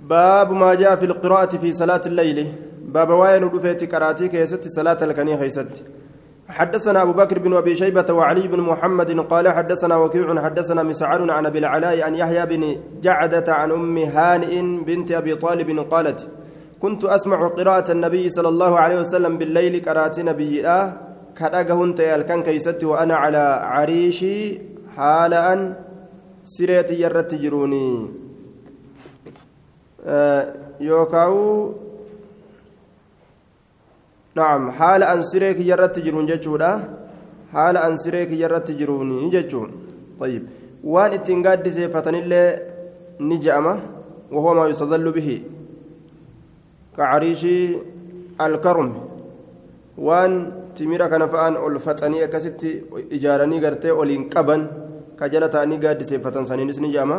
باب ما جاء في القراءة في صلاة الليل باب وين دفيت قراتي كيست صلاة الكنيه خيست حدثنا أبو بكر بن أبي شيبة وعلي بن محمد قال حدثنا وكيع حدثنا مسعر عن أبي العلاء عن يحيى بن جعدة عن أم هانئ بنت أبي طالب قالت كنت أسمع قراءة النبي صلى الله عليه وسلم بالليل قراءة نبي كرأجهن تيالكن كيست وأنا على عريشي حال أن سريتي يرت جروني يوكاو نعم حال أن سريك يرت جرون جتشودا حال أن سريك يرت جروني جتشون طيب وان اتنقاد سيفتن اللي نجأمة وهو ما يستظل به كعريش الكرم وان تميرا كان فان الفتني كست إجارني قرتي ولينقبن كجلتاني قاد سيفتن سنينس نجأمة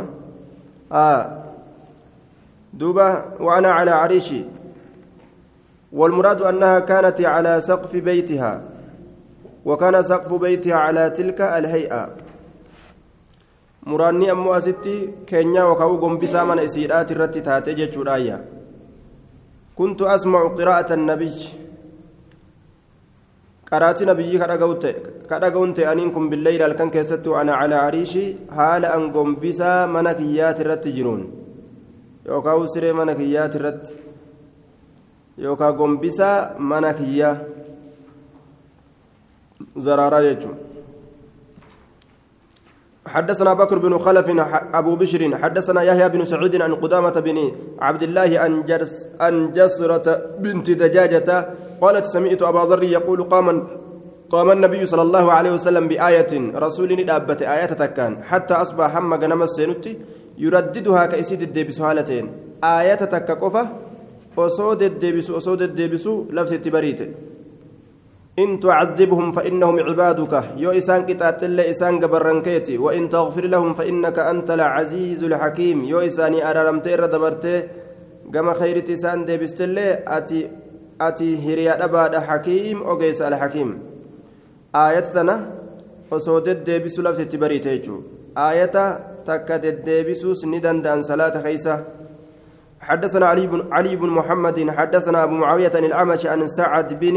دوبا وأنا على عريشي والمراد أنها كانت على سقف بيتها وكان سقف بيتها على تلك الهيئة مراني أمو أستي كينيا وكاو قنبسا من إسيرات الرتي تاتجج الآية كنت أسمع قراءة النبي قرأت نبي كرقونت أنكم بالليل الكن كيست وأنا على عريشي حال أن قنبسا منكيات الرتي جرون يوكاو سري منكيات الرتي يوكا غومبيسا مناكيا زرارا يجو حدثنا بكر بن خلف أبو بشر حدثنا يحيى بن سعيد عن قدامة بن عبد الله عن جسرة بنت دجاجة قالت سمعت أبا ذر يقول قام النبي صلى الله عليه وسلم بآية رسول دابة آيات تكان حتى أصبح هم جنم السنوتي يرددها كأسيد الدبس هالتين آيات تككفة osoo deddeebisu laftitti bariite in tucadibhum fainahum cibaaduka yoo isaan qixaaxillee isaan gabarrankeeti wain tagfir lahum fainnaka anta alcaziizu lxakiim yoo isaanii araaramte irra dabartee gama khayritti isaan deebistillee ati hiriya dhabaadha xakiim ogeysa alxakiim aayata tana osoo deddeebisu laftitti bariite jechuu aayata takka deddeebisuus ni danda'an salaata keeysa حدثنا علي بن محمد حدثنا أبو معاوية عن الأعمش عن سعد بن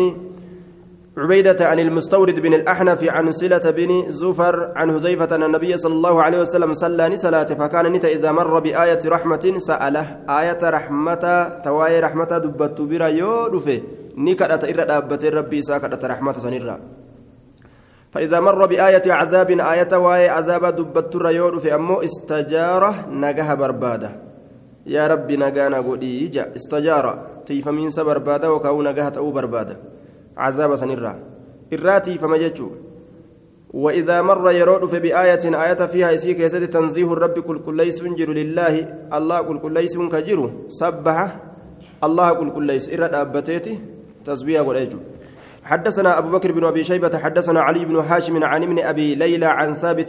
عبيدة عن المستورد بن الأحنف عن صلة بن زفر عن هزيفة أن النبي صلى الله عليه وسلم صلى صلاة فكان نتا إذا مر بآية رحمة سأله آية رحمة تواي رحمة دبت برا يودفه نكرة إرد أبت ربي ساكرة رحمة سنرا فإذا مر بآية عذاب آية واي عذاب دبت يودفه أمو استجارة نجاه برباده يا ربي نجانا قولي إجا استجارة تيفمين سبر بادا وكاو نجاهت أو بربادا عذاب سنرا إراتي فمججو وإذا مر يرود في بآية آية فيها يسيك يسد تنزيه الرب كل ليس جر لله الله كل ليس كجر سبح الله كل ليس إرد أبتيتي تسبيح والأجو حدثنا أبو بكر بن أبي شيبة حدثنا علي بن هاشم عن ابن أبي ليلى عن ثابت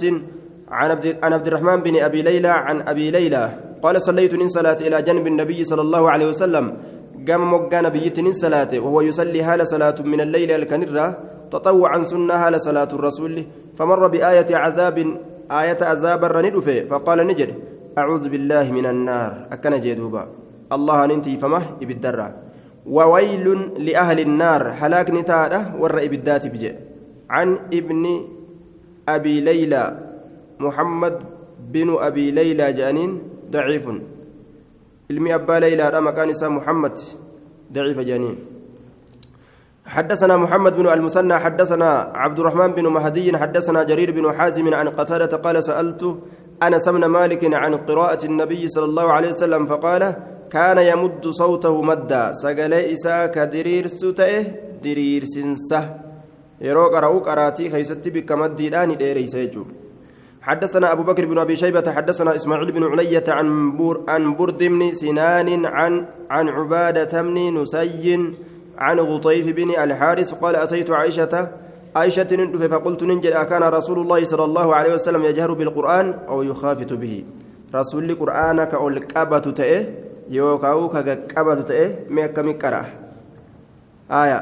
عن عبد الرحمن بن أبي ليلى عن أبي ليلى قال صليت من صلاة إلى جنب النبي صلى الله عليه وسلم قام مقا نبيت من صلاة وهو يصلي هال صلاة من الليل الكنرة تطوعا سنة هال صلاة الرسول فمر بآية عذاب آية عذاب الرندفة فقال نجد أعوذ بالله من النار أكن جيدوبا الله ننتي فمه إبدرا وويل لأهل النار هلاك نتاده والرئي بالذات بجي عن ابن أبي ليلى محمد بن أبي ليلى جانين ضعيف علمي أبا ليلى رمى كان محمد ضعيف جانين حدثنا محمد بن المثنى حدثنا عبد الرحمن بن مهدي حدثنا جرير بن حازم عن قتادة قال سألت أنس بن مالك عن قراءة النبي صلى الله عليه وسلم فقال كان يمد صوته مدا سقلي إساك درير ستئه درير سنسه يروق رأوك أراتي خيستي بك مدي الآن ديري سيجو حدثنا أبو بكر بن أبي شيبة حدثنا إسماعيل بن علية عن برد بن سنان عن عبادة بن نسي عن غطيف بن الحارث قال أتيت عائشة فقلت ننجل أكان رسول الله صلى الله عليه وسلم يجهر بالقرآن أو يخافت به رسول القرآن كأولكابة تئه يوكاو كأكابة تئه ميكا مكرة آية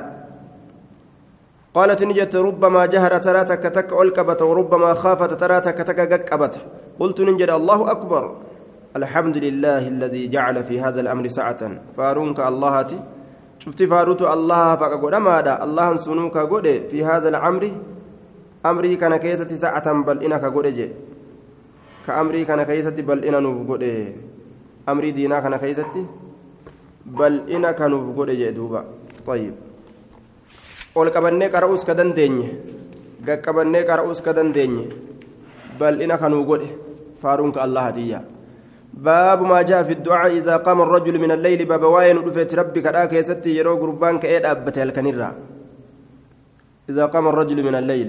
قالت نجت ربما جهر تراتك تك ألكبت وربما خافت تراتك تك قكبت قلت ننجد الله أكبر الحمد لله الذي جعل في هذا الأمر سعة فارونك اللهتي شفت فاروت الله فقد ماذا الله سنوك قد في هذا الأمر أمري كان كيسة سعة بل إنك قد جي كأمري كان كيسة بل إنا نفقد أمري دينا كان كيسة بل إنك نفقد جي دوبا طيب ولكبنك رؤوس كدن ديني قبنك رؤوس كدن ديني بل إنك نفقد فارونك الله تيا باب ما جاء في الدعاء إذا قام الرجل من الليل باب واين ودفت ربك راك يستي يرو قربان كأيد أبته الكنيرة إذا قام الرجل من الليل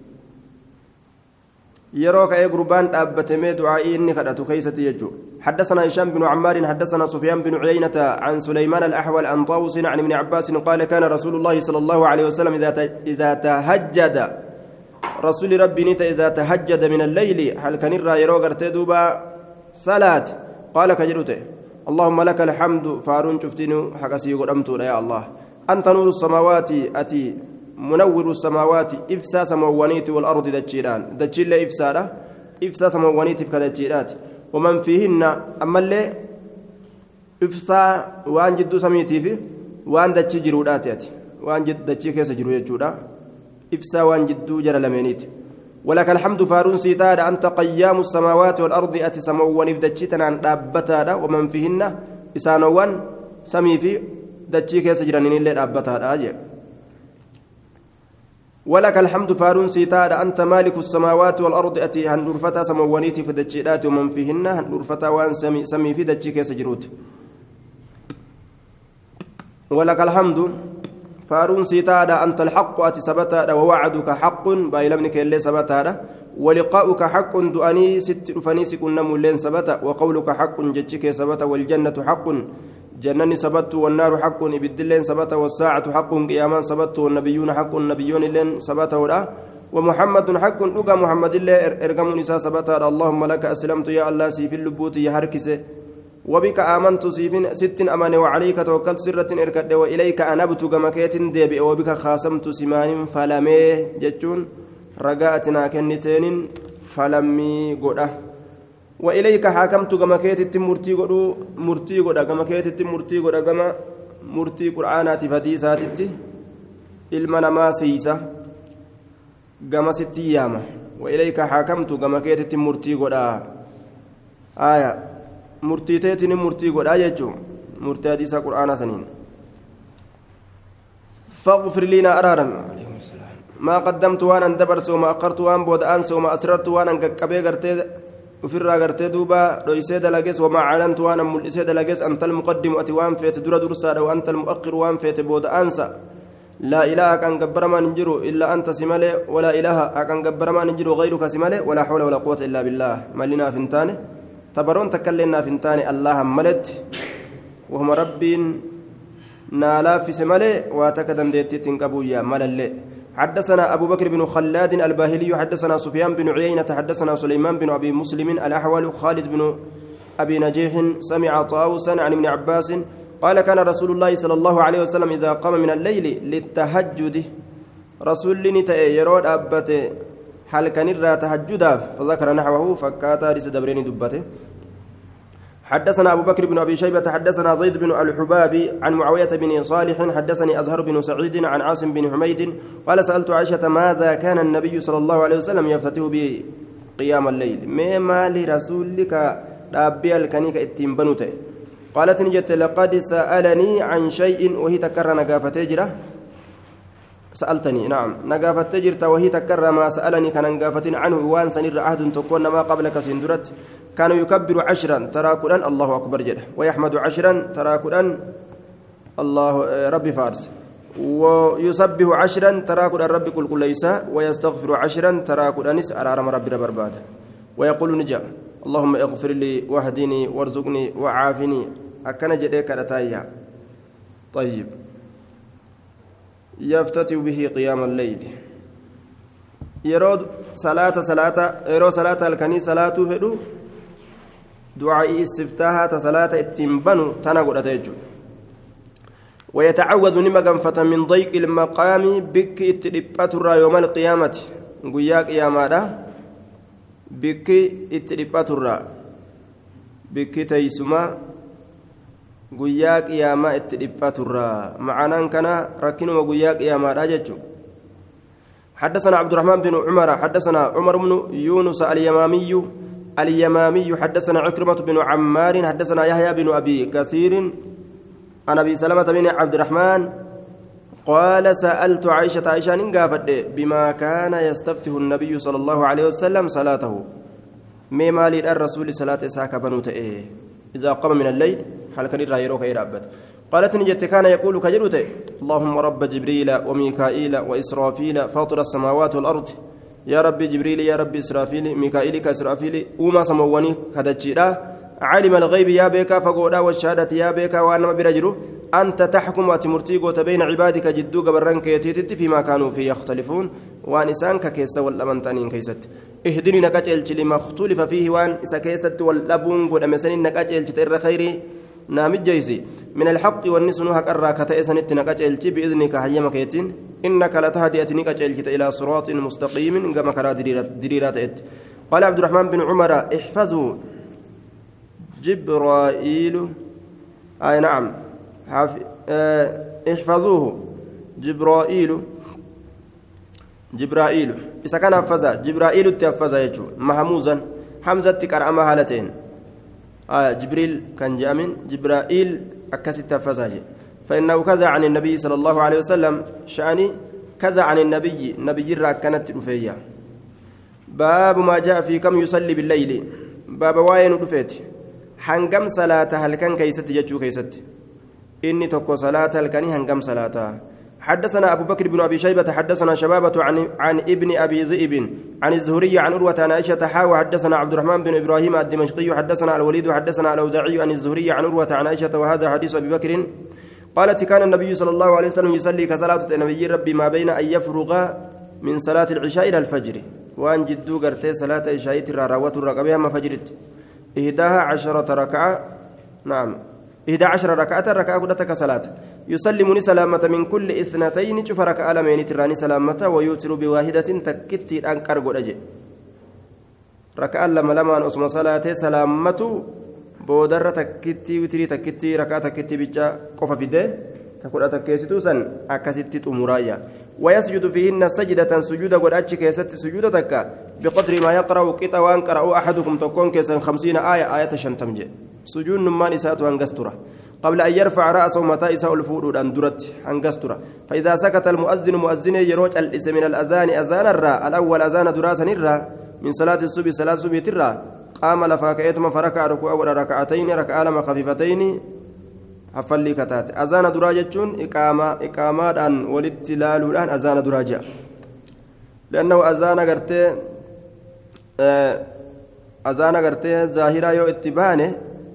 يرو كأيد قربان أبته مي دعائي إني كدت كيستي يجو حدثنا هشام بن عمار حدثنا سفيان بن عيينة عن سليمان الأحول عن طاووس عن ابن عباس قال كان رسول الله صلى الله عليه وسلم إذا تهجد رسول ربي نيت إذا تهجد من الليل هل كنيرة يرو قرتي دوبا صلاة قال كجرته اللهم لك الحمد فارون شفتينو حقسي قدمت يا الله أنت نور السماوات أتي منور السماوات إفسا سموانيت والأرض دجيران دجيل إفسادة إفسا سموانيت كدجيرات ومن فيهن أما اللي إفسا وان جدو سميتي في وان دجي جرودات ياتي وان جد دجي كيس جرو يجودا إفسا وان جدو جرى لمينيت ولك الحمد فارون سيتادا أنت قيام السماوات والأرض أتي سموان إفدجيتنا عن دابتادا ومن فيهن إسانوان سمي في دجي كيس جرانين اللي دابتادا أجي ولك الحمد فارون سيتادا أنت مالك السماوات والأرض أتي هندورفتا سموانيتي في دجيدات ومن فيهن هندورفتا وان سمي في دجي كيس جروت ولك الحمد فارون سيتادا أنت الحق أتي سبتادا ووعدك حق بايلمنك اللي سبتادا ولقاؤك حق دؤني ست رفنيس كنا مولين سبتا وقولك حق جتشك سبتا والجنة حق جنني سبت والنار حق إبدلين سبت والساعة حق قياما سبت والنبيون حق النبيون لين سبت ولا ومحمد حق لقى محمد الله ارقم نساء سبت اللهم لك أسلمت يا الله سيف اللبوت يا هركسه وبك آمنت سيفين ست أمان وعليك توكلت سرة إركد وإليك أنبت كمكيت ديبئ وبك خاصمت سمان فلمي جتون رجاءتنا كنتين فلمي قده وإليك حاكمت كما كيت مرتي غدو مرتي غدا كما كيت مرتي غدا كما مرتي قرآنات فديسات المنا ما سيسا كما ستي ياما وإليك حاكمت كما كيت مرتي غدا آية مرتي تيتني مرتي غدا يجو مرتي حديث قرآن سنين فاغفر لنا أرارا ما قدمت وانا دبرس وما أقرت وان بود أنس وما أسررت وانا كبي غرتي وفر غرتي دوبا دويسه دلغس وما علنت وانا ملئسه دلغس انت المقدم اتوان فيت در درسا وانت المؤخر وان فيت بود انسى لا اله كان غبر ما نجرو الا انت سمله ولا اله كان غبر ما نجرو غيرك سمله ولا حول ولا قوه الا بالله ملنا فنتانه تبرون تكلنا فنتانه الله ملت وهم رب نالا في سمله واتكدن ديتي تنقبويا ملله حدثنا أبو بكر بن خلاد الباهلي حدثنا سفيان بن عيينة حدثنا سليمان بن أبي مسلم الأحول خالد بن أبي نجيح سمع طاووسا عن ابن عباس قال كان رسول الله صلى الله عليه وسلم إذا قام من الليل للتهجد رسول نتأ يرود أبته هل كان الرا تهجدا فذكر نحوه فكاتا رس دبرين دبته حدثنا أبو بكر بن أبي شيبة حدثنا زيد بن الحبابي عن معاوية بن صالح حدثني أزهر بن سعيد عن عاصم بن حميد قال سألت عائشة ماذا كان النبي صلى الله عليه وسلم يفتتح به قيام الليل ما لرسولك ربي الكنيك اتنبنته قالت نجت لقد سألني عن شيء وهي تكرر نقافة تجرة سألتني نعم نقافة تجرة وهي تكرر ما سألني كان نقافة عنه وان سنر عهد تكون ما قبلك سندرت كان يكبر 10 تراكلا الله أكبر جده ويحمد 10 تراكلا الله رب فارس ويسبح 10 تراكلا رب كل ليس ويستغفر 10 تراكلا نس أرارم رب ربرباد ويقول نجا اللهم اغفر لي واهدني وارزقني وعافني أكن جديك رتايا طيب يفتتح به قيام الليل يرود يرو صلاة الكنيسة صلاة فدو دعاء استفتاحها صلاة التنبن تنقل أتيجو ويتعوذ نمقا من ضيق المقام بك اتلبات يوم القيامة قياك يا ماذا بك اتلبات بكتيسما قياك يا ما اتدفترا معنا كان ركنوا قياك يا ما راجتشو حدثنا عبد الرحمن بن عمر حدثنا عمر بن يونس اليمامي حدثنا عكرمة بن عمار حدثنا يحيى بن أبي كثير عن أبي سلمة بن عبد الرحمن قال سألت عائشة نقافت بما كان يستفتح النبي صلى الله عليه وسلم صلاته مما للرسول صلاة ساك بنوت إذا قام من الليل هل كان يرايروك إرابت قالت نجت كان يقول كجروت اللهم رب جبريل وميكائيل وإسرافيل فاطر السماوات والأرض يا رب جبريل يا رب إسرافيل ميكائيل كإسرافيل وما سمواني كدجيرا عالم الغيب يا بيكا فقودا والشهادة يا بيكا وأنما برجلو أنت تحكم وتمرتيقو بين عبادك جدو قبرنك يتيتت فيما كانوا فيه يختلفون وانسانك كيس والأمنتانين كيست اهدني نكاجل لما اختلف فيه وان إسا كيست والأبون قد أمسنين نكاجل تير خيري نامج جيسي من الحق والنسن هك الراكة إسنت نكاجل بإذنك هيما كيتين إنك لتهدي أتنك إلى صراط مستقيم كما كرا دريرات قال عبد الرحمن بن عمر احفظوا جبرائيل نعم احفظوه جبرائيل إذا كان حفظا جبرائيل تحفظا يجو محموزا حمزة تكرأ هالتين جبريل كان جامن جبرائيل أكست تحفظا فإنه كذا عن النبي صلى الله عليه وسلم شأني كذا عن النبي جرى كانت رفيا باب ما جاء في كم يصلي بالليل باب واين رفيت حنقم صلاة هل كان كيست جتشو كيست إني تكو صلاة هل كان هنقم صلاة حدثنا أبو بكر بن أبي شيبة حدثنا شبابة عن ابن أبي ذئب عن الزهري عن أروة عن عائشة حاوى حدثنا عبد الرحمن بن إبراهيم الدمشقي حدثنا الوليد حدثنا الأوزاعي عن الزهري عن أروة عن عائشة وهذا حديث أبي بكر قالت كان النبي صلى الله عليه وسلم يصلي كصلاة النبي ربي ما بين أن يفرغ من صلاة العشاء إلى الفجر وأن جدو قرتي صلاة العشاء تراوة الرقبة ما فجرت 11 ركعة نعم 11 ركعة قدتك صلاة يسلمني سلامة من كل 2 شوف ركعة لمن تراني سلامة ويوتر بواحدة تكتي أنكر قد ركعة لما أسمى صلاة سلامة بودر تكتي وتري تكتي ركعة تكتي بجا قف في ده تقول أتكيستو سن أكستي تمرايا ويسجد فيهن سجدة سجودة قد أتشك يست سجودة تكا بقدر ما يقرأ كتا وان قرأوا أحدكم تكون كيسا 50 آية شنتمجي سجود نمان إساءة وانقسترة قبل أن يرفع رأسه متى إساء الفؤاد أندرت أنقسترة فإذا سكت المؤذن يروج الاسم من الأذان أذان الراء الأول أذان دراسا الراء من صلاة الصبح صلاة الصبح الراء قام لفاكيتما فركع ركوع ركعتين ركعة لما خفيفتين حفلي كتات أذان دراجتون إقامة أن والاتلال الآن أذان دراجة لأنه أذان قرتي ظاهرة يو اتبانه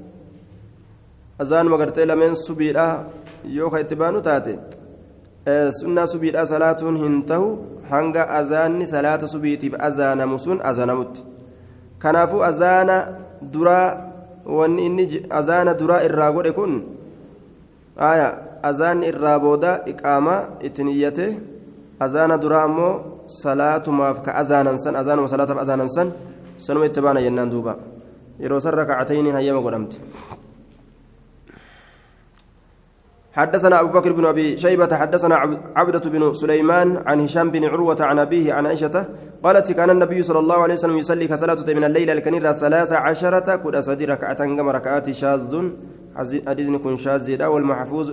أذان مقرتي لمن سبيلا يو اتبانه تاتي سنة سبيلا صلاة هنته هنگا أذان صلاة سبيتي أذان مسون أذان مت كنافو أذان درا وان إني أذان درا الراغور يكون أذان الرابودا إقامة اتنيته أذان درا مو صلاة مافك أذانا سن أذان وصلاة أذانا سن سنو اتبانا ينان دوبا يروسر ركعتين هيا مقدمت حدثنا أبو بكر بن أبي شيبة حدثنا عبدة بن سليمان عن هشام بن عروة عن أبيه عن عائشة قالت كان النبي صلى الله عليه وسلم يصلي كصلاة من الليل الكنيرة 13 كل أسد ركعة كما ركعات شاذ أدزن كن شاذ والمحفوظ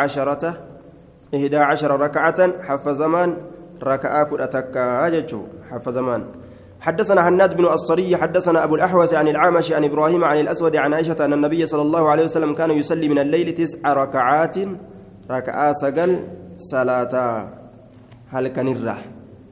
11 ركعة حفظ زمان ركعة كل أتكا حفظ زمان حدثنا هناد بن الصري حدثنا أبو الأحوص عن العامش عن إبراهيم عن الأسود عن عائشة أن النبي صلى الله عليه وسلم كان يصلي من الليل 9 ركعات ركعة سجل صلاة هل كان الرح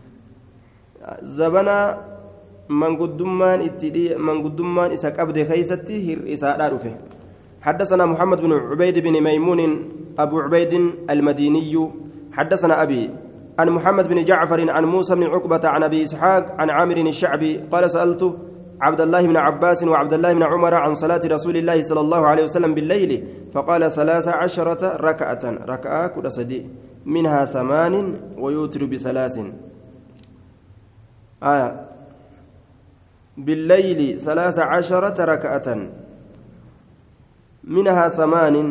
زبنا من قدمان إساك أبدي خيستي هر إساء رفه حدثنا محمد بن عبيد بن ميمون أبو عبيد المديني حدثنا أبي عن محمد بن جعفر عن موسى بن عقبة عن أبي إسحاق عن عامر الشعبي قال سألت عبد الله بن عباس وعبد الله بن عمر عن صلاة رسول الله صلى الله عليه وسلم بالليل فقال 13 ركعة كل صديق منها 8 ويوتر ب3 بالليل 13 ركعة منها 8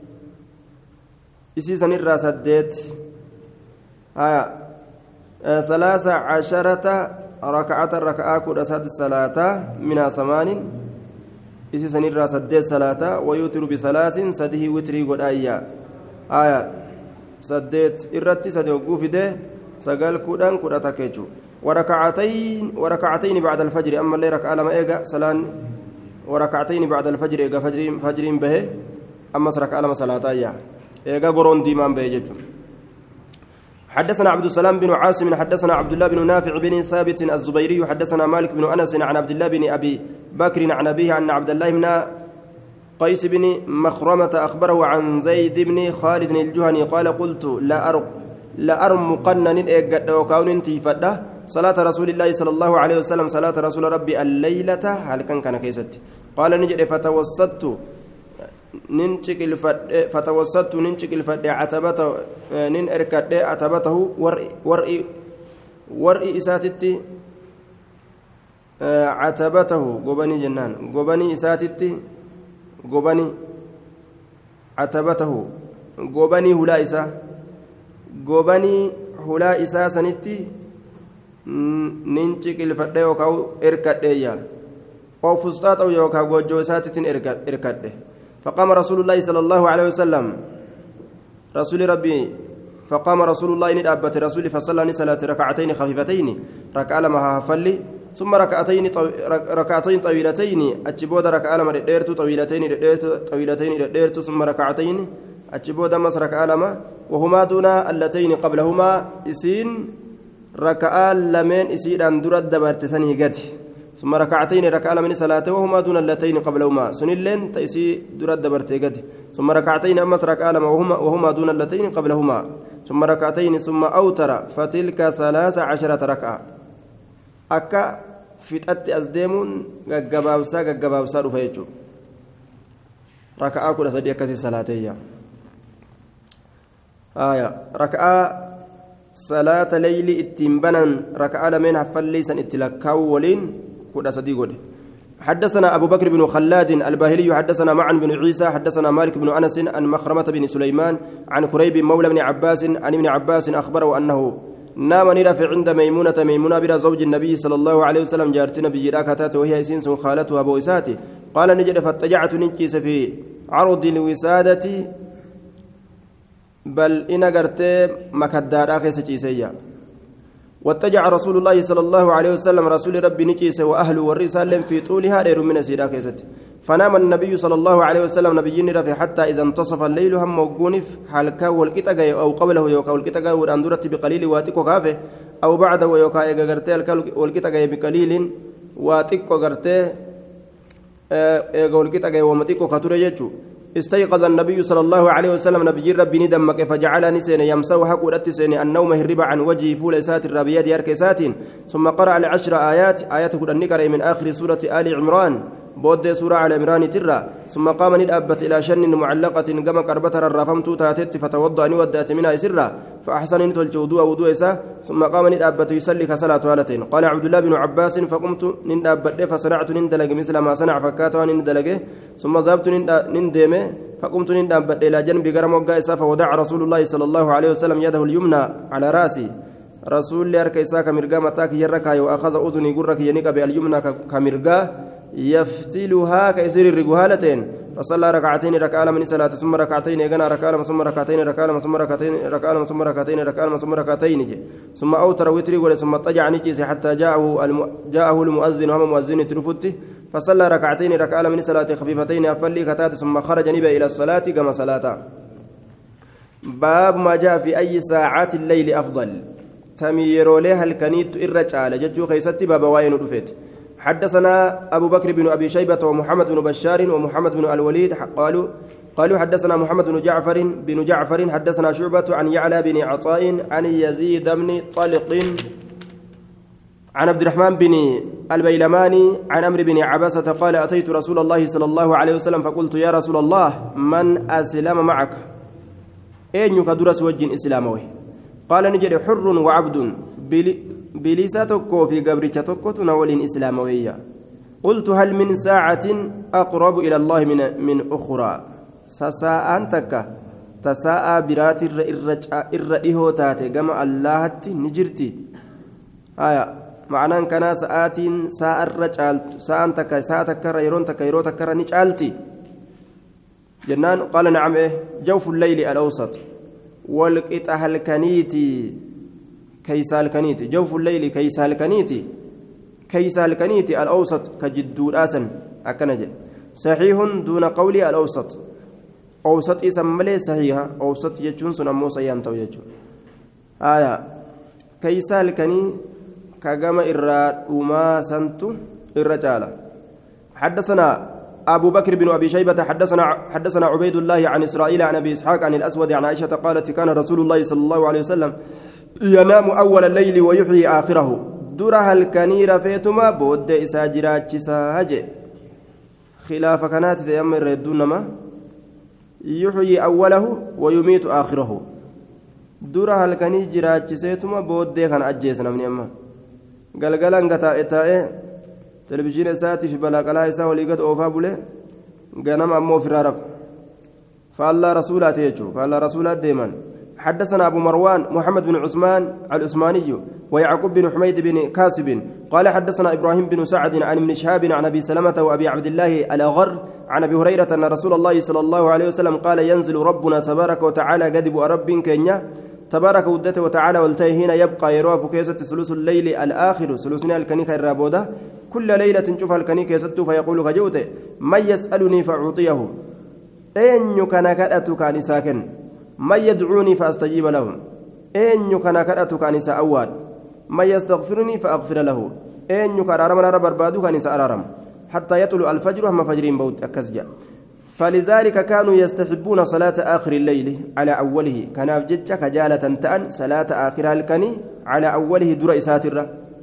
إسيسن الراسدت 13 ركعة كل أساد الصلاة منها 8 إسيسن الراسدت صلاة ويوتر بثلاث سده وتري قد سدت إرتي سده وقوف ده سقال كودان كودا تكيجو وركعتين بعد الفجر أما اللي ركع لما إيجا سلان وركعتين بعد الفجر إيجا فجر به أما سرك لما صلاة إيجا قرون ديمان به جدو حدثنا عبد السلام بن عاصم حدثنا عبد الله بن نافع بن ثابت الزبيري حدثنا مالك بن أنس عن عبد الله بن أبي بكر عن أبيه عن عبد الله بن قيس بن مخرمة أخبره عن زيد بن خالد الجهني قال قلت لا أرمقن إيجاد وكون تيفده صلاة رسول الله صلى الله عليه وسلم صلاة رسول ربي الليلة هل كان كيست قال نجد فتوسطت ننشك الفد عتبته نن إركاد عتبته ورئي إساتتي عتبته قبني جنان قبني إساتتي قبني عتبته قبني هلا إسا قبني هلا إسا سنتي ننشك الفد يوكاو إركاد أو فسطاط أو يوكا وجو إساتتي إركاد فقام رسول الله صلى الله عليه وسلم رسول ربي فقام رسول الله إن أبت رسول فصلى صلاة ركعتين خفيفتين ركع لما هفلي ثم ركعتين طويلتين أتشبود ركع لما ديرت طويلتين ديرت ثم ركعتين أتشبود مس ركع لما وهما دون اللتين قبلهما إسين ركع لمن إسين أندرت دبرت سنه قتي ثم ركعتين ركع من صلاته وهما دون اللتين قبلهما سنلين تيسي درد برتيغت ثم ركعتين أمس ركع وهما دون اللتين قبلهما ثم ركعتين ثم أوتر فتلك 13 ركعة أكا فتأت أزديمون غغبابسا رفيجو ركعة كل سدي كسي صلاتية ركعة صلاة ليل اتنبنا ركعة لمن حفل ليسا اتلكاو ولين كودا صديقه حدثنا أبو بكر بن خلاد الباهلي حدثنا معن بن عيسى حدثنا مالك بن أنس عن مخرمة بن سليمان عن كريب مولى بن عباس عن ابن عباس أخبره أنه نام نرف عند ميمونة بلا زوج النبي صلى الله عليه وسلم جارت نبي راكتات وهي سنس خالتها أبو إساتي قال نجد فاتجعت ننكيس في عرض الوسادة بل إن قرت مكدار آخر سجيسيا واتجع رسول الله صلى الله عليه وسلم رسول ربي نجيس وأهله والرسال في طولها دير من سيدا كيست فنام النبي صلى الله عليه وسلم نبي رفي حتى إذا انتصف الليل هم موقونف حالكا والكتاقا أو قبله يوكا والكتاقا والأندرة بقليل واتيكو كافه أو بعده ويوكا إيقا والكتاقا بقليل واتيكو غرتي والكتاقا ومتيكو كتوري استيقظ النبي صلى الله عليه وسلم نبي ربي ندمك فجعلني سين يمسو حقودت سين النوم هرب عن وجهي فول سات الربيات يركسات ثم قرأ ل10 آيات قد النكر من آخر سورة آل عمران بود سورة على عمران ترى ثم قام ندأبت إلى شن معلقة قام كربتر الرفمت تاتت فتوضأ ودأت منها سرا فأحسن وضوء ثم قام ندأبت يصلي كصلاة هالتين قال عبد الله بن عباس فقمت ندأبت فصنعت نندلق مثل ما صنع فكاته نندلق ثم ذهبت نندم فقمت ندأبت إلى جنب قرم وقائسا فودع رسول الله صلى الله عليه وسلم يده اليمنى على رأسي رسول الله أركيسا كمرقا متاك يركا وأخذ أذني قرك ينك باليمنى كمرقا يفتلها كيسير الرجوهالتين فصلى ركعتين ركع من صلاة ثم ركعتين يغنى ركع ثم ركعتين ركع ثم ركعتين ركع ثم ركعتين ركع ثم ركعتين ثم أوتر وتر ثم اضطجع نجس حتى جاءه المؤذن وهم مؤذن ترفته فصلى ركعتين ركع من صلاة خفيفتين أفلي كتات ثم خرج نبي إلى الصلاة كما صلاة باب ما جاء في أي ساعات الليل أفضل تميرو لها الكنيت الرجال ججو خيستي باب واين رفت حدثنا أبو بكر بن أبي شيبة ومحمد بن بشار ومحمد بن الوليد قالوا حدثنا محمد بن جعفر حدثنا شعبة عن يعلى بن عطاء عن يزيد بن طلق عن عبد الرحمن بن البيلماني عن أمر بن عباسة قال أتيت رسول الله صلى الله عليه وسلم فقلت يا رسول الله من أسلم معك أين يكدرس وجه إسلامه قال نجد حر وعبد بليسا tokkoo fi gabricha tokkotu na waliin islaamaweyya قلت هل من ساعة أقرب إلى الله من أخرى ساعة تك تساء برات الرئيه تاتي كما الله نجرتي آية معنى كان ساعات ساعة الرجال ساعة تك ساعة تكر يرون تك يرو تكر نجالتي جنان قال نعم جوف الليل الأوسط والقطع الكنيتي كيس الكنيتي جوف الليل كيس الكنيتي كيس الكنيتي الأوسط كجدود آسن أكنج صحيح دون قولي الأوسط أوسط إسمالي صحيحة أوسط يجون سنمو سيانتو يجون آية كيس الكني كجم إراد وما سنتو الرجال حدثنا أبو بكر بن أبي شيبة حدثنا عبيد الله عن إسرائيل عن أبي إسحاق عن الأسود عن عائشة قالت كان رسول الله صلى الله عليه وسلم ينام أول الليل ويحيي آخره درها الكنير فيتما بود إساجرات ساهج خلاف كانت تأمر الدنما يحيي أوله ويميت آخره درها الكنير جرات سيتما بود كان أجيسنا من يما قال قتا تلفزيون ساتي في بلاغلا إسا وليقت أوفا بولي غنم أمو في الرف فالله رسولات يجو فالله رسولات ديما حدثنا أبو مروان محمد بن عثمان العثماني ويعقوب بن حميد بن كاسب قال حدثنا إبراهيم بن سعد عن ابن شهاب عن أبي سلمة وأبي عبد الله الأغر عن أبي هريرة أن رسول الله صلى الله عليه وسلم قال ينزل ربنا تبارك وتعالى قدب رب كينيا تبارك ودته وتعالى والتيهين يبقى يروى كيسة ثلث الليل الآخر ثلثنا الكنيكة الرابودة كل ليلة تشوف الكنيكة يسد فيقول كجوته من يسألني فأعطيه أين كان كأتك عن ساكن من يدعوني فأستجيب لهم أين كان كأتك عن سأواد من يستغفرني فأغفر له أين كان أرمنا ربربادك عن سأرارم حتى يطلع الفجر هم فجرين بوت أكسجا فلذلك كانوا يستحبون صلاة آخر الليل على أوله كان أفجج كجالة تأن صلاة آخرها الكني على أوله در إساترة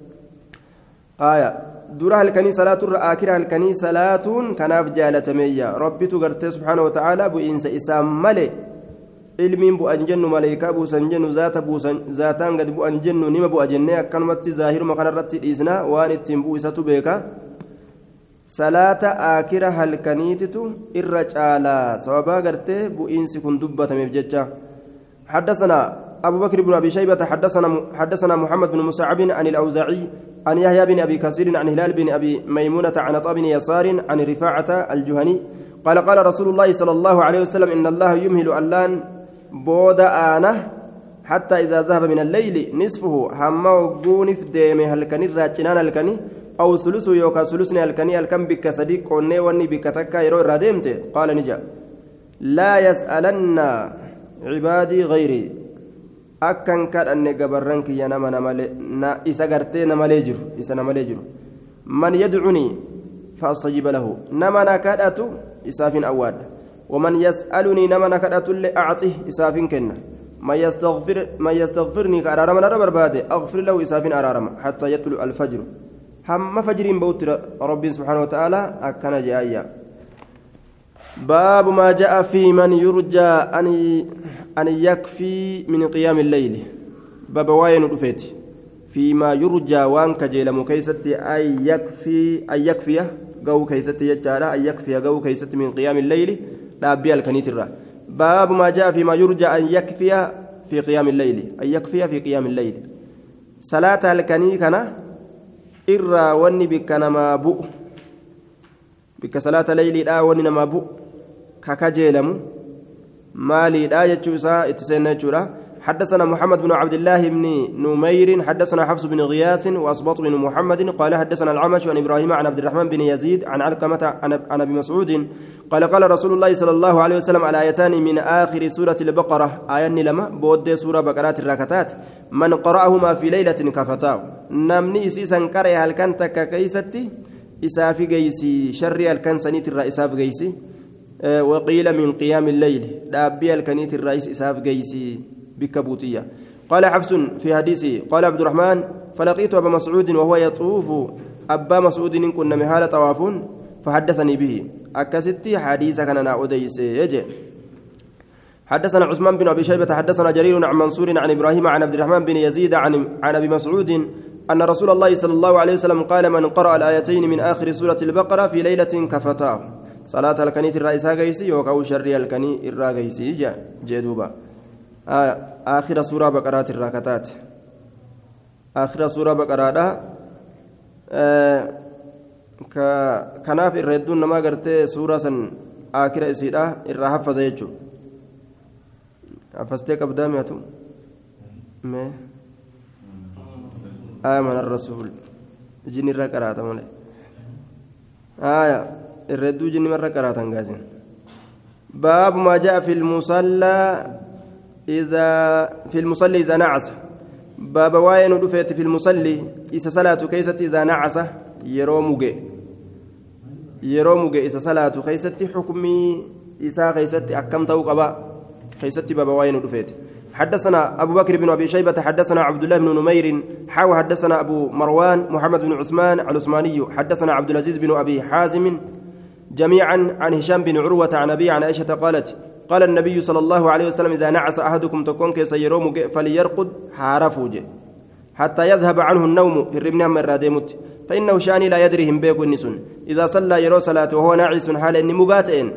آية درها الكني صلاة آخرها الكني صلاة كان أفجالة مية ربي تقرت سبحانه وتعالى بإنس إسام ملي علمين بو أنجن ملائكة بو سنجن ذاتان قد بو أنجن نما بو أجنة كلمة ظاهر مكان الرت الإسنا وان التنبو إساتو بيكا صلاة آخرة هلكنيتو الرجالة سوابا قرتي بو إنسي كن دبة مبججة حدثنا أبو بكر بن أبي شيبة حدثنا محمد بن مسعب عن الأوزاعي عن يحيى بن أبي كثير عن هلال بن أبي ميمونة عن عطاء بن يسار عن رفاعة الجهني قال رسول الله صلى الله عليه وسلم إن الله يمهل ألان بود آنه حتى إذا ذهب من الليل نصفه هم وقون في ديمه هلكني الراجنان هلكني أو ثلثه يوكا ثلثني هلكني هلكن بك صديق قوني وني بك تكا يرو رادمته قال نجا لا يسألن عبادي غيري أكن كان أن جبرنك يا نما نما إذا قرتي نما ليجر إذا نما ليجر من يدعني فأستجيب له نما نكادت إسافين أواد ومن يسألني نما نكادت اللي أعطيه إسافين كنا ما يستغفرني كأرارم نربر بعد أغفر له إسافين أرارم حتى يطلع الفجر هم فجرين بوت ربي سبحانه وتعالى أكن جايا باب ما جاء في من يرجى أن يكفي من قيام الليل باب واين رفيت فيما يرجى وان كجيل مكيستي أن يكفي جو كيستي يجعل أن يكفي جو كيستي من قيام الليل لا بيا الكنيترة باب ما جاء فيما يرجى أن يكفي في قيام الليل أن يكفي في قيام الليل صلاة الكني كنا إرى وني بك نما بؤ بك صلاة الليل لا وني نما بؤ ككجيلم مالي لا يجوزا اتسنى جورا حدثنا محمد بن عبد الله بن نمير حدثنا حفص بن غياث وأصبط بن محمد قال حدثنا العمش عن إبراهيم عن عبد الرحمن بن يزيد عن علقمة عن أبي مسعود قال رسول الله صلى الله عليه وسلم الآيتان من آخر سورة البقرة آيان لما بود سورة بقرات الركتات من قرأهما في ليلة كفتاه نمني إسيسا كره هل كانت ككيستي إسافي جيسي شر الكن سنيت الرئيساف جيسي وقيل من قيام الليل دابي الكنيت الرئيس إساف جيسي بكبوتية قال حفص في حديثه قال عبد الرحمن فلقيت أبا مسعود وهو يطوف أبا مسعود إن كنا مهالة طواف فحدثني به أكستي حديث كان أنا أديس يجي حدثنا عثمان بن أبي شيبة حدثنا جرير عن منصور عن إبراهيم عن عبد الرحمن بن يزيد عن أبي مسعود أن رسول الله صلى الله عليه وسلم قال من قرأ الآيتين من آخر سورة البقرة في ليلة كفتاه صلاة الكنيت الرئيس هاجيسي وكاو شري الكني الراجيسي جدوبا آخر سورة بقرات الراكتات آخر سورة بقرات كناف الردون ما قرت سورة آخر إسيرة الرحفظ يجو أفستيك أبداميتو ما آمن الرسول جن الركرات مولى الردو جن مرة كرات انجازين باب ما جاء في المصلى إذا نعس باب واين دفيت في المصلي إذا صلاة كيست إذا نعس يرومج إذا صلاة كيست حكمي إذا كيست أكم توقبا كيست باب واين دفيت حدثنا أبو بكر بن أبي شيبة حدثنا عبد الله بن نمير حدثنا أبو مروان محمد بن عثمان العثماني حدثنا عبد العزيز بن أبي حازم جميعا عن هشام بن عروة عن أبي عن عائشة قالت قال النبي صلى الله عليه وسلم إذا نعس أحدكم تكون كيسيروم فليرقد حارفوج حتى يذهب عنه النوم في الرمنا من رادمت فإنه شاني لا يدريهم بيك النسون إذا صلى يرو صلاة وهو ناعس حال إني مقاتئن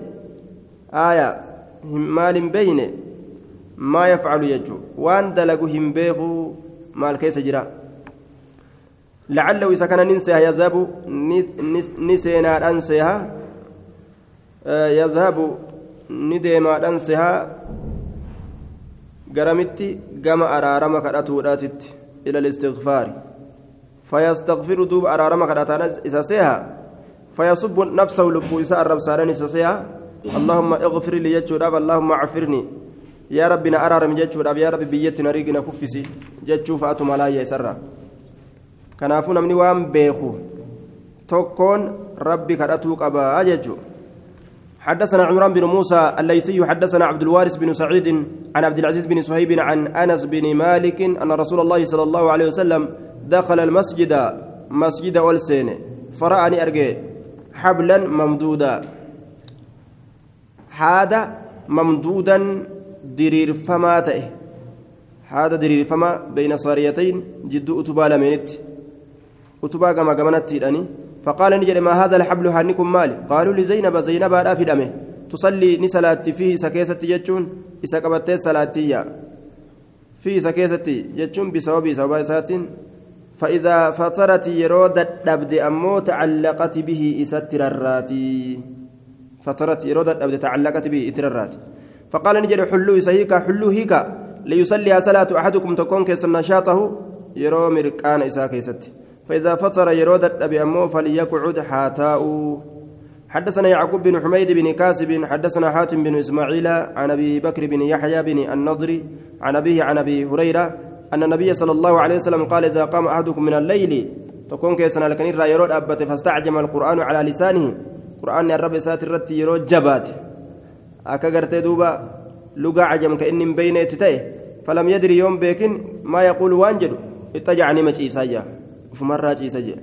مال بينه ما يفعل يجو وان دلقهم بيغو مال كيس جرا لعله إذا كان ننسيها يذهب نسينا أنسيها يذهب نديما أنسيها قرمتي قام أرارمك أتوراتت إلى الاستغفار فيستغفر دوب أرارمك أتانا فيصب نفسه لبو إساء الرب سارني إساسيها اللهم اغفر لي يجو اللهم عفرني يا ربنا أرارم جتشو يا ربي بيتنا ريقنا كفسي جتشو فأتم على يسرى كنافونا من وام بيخو تكون ربي كراتوك أبا أجتشو حدثنا عمران بن موسى الليثي حدثنا عبد الوارث بن سعيد عن عبد العزيز بن صهيب عن أنس بن مالك أن رسول الله صلى الله عليه وسلم دخل المسجد مسجد أولسين فرأني أرجع حبلا ممدودا هذا ممدودا ديرير فما تأه هذا ديرير فما بين صاريتين جد أتبا لمنت أتبا كما قمنت تيراني فقال نجد ما هذا الحبل هانكم مالي قالوا لزينب زينب لا في دمه تصلي نسلات فيه سكيسة جتشون إسكبت صلاتية فيه سكيسة جتشون بسبب سات فإذا فطرت يرود الدبد أمو تعلقت به إستر الراتي فطرت يرود الدبد تعلقت به إتر الراتي فقال نجد حلو سهيكا حلو هيكا ليصلي صلاة أحدكم تكون كيس نشاطه يرو مركان إسا كيست فإذا فطر يرود الأبي أمو فليقعد حاتاء حدثنا يعقوب بن حميد بن كاسب حدثنا حاتم بن إسماعيل عن أبي بكر بن يحيى بن النضر عن أبيه عن أبي هريرة أن النبي صلى الله عليه وسلم قال إذا قام أحدكم من الليل تكون كيسنا لكن يرود أبته فاستعجم القرآن على لسانه قرآن الرب ساترت يرود جبات akka gartee duuba lugaa cajam ka inni hin beeyneetti ta'e falam yadri yoom beekin maa yaquulu waan jedhu ittajaca nima ciisaa jea ufumarraa ciisa jee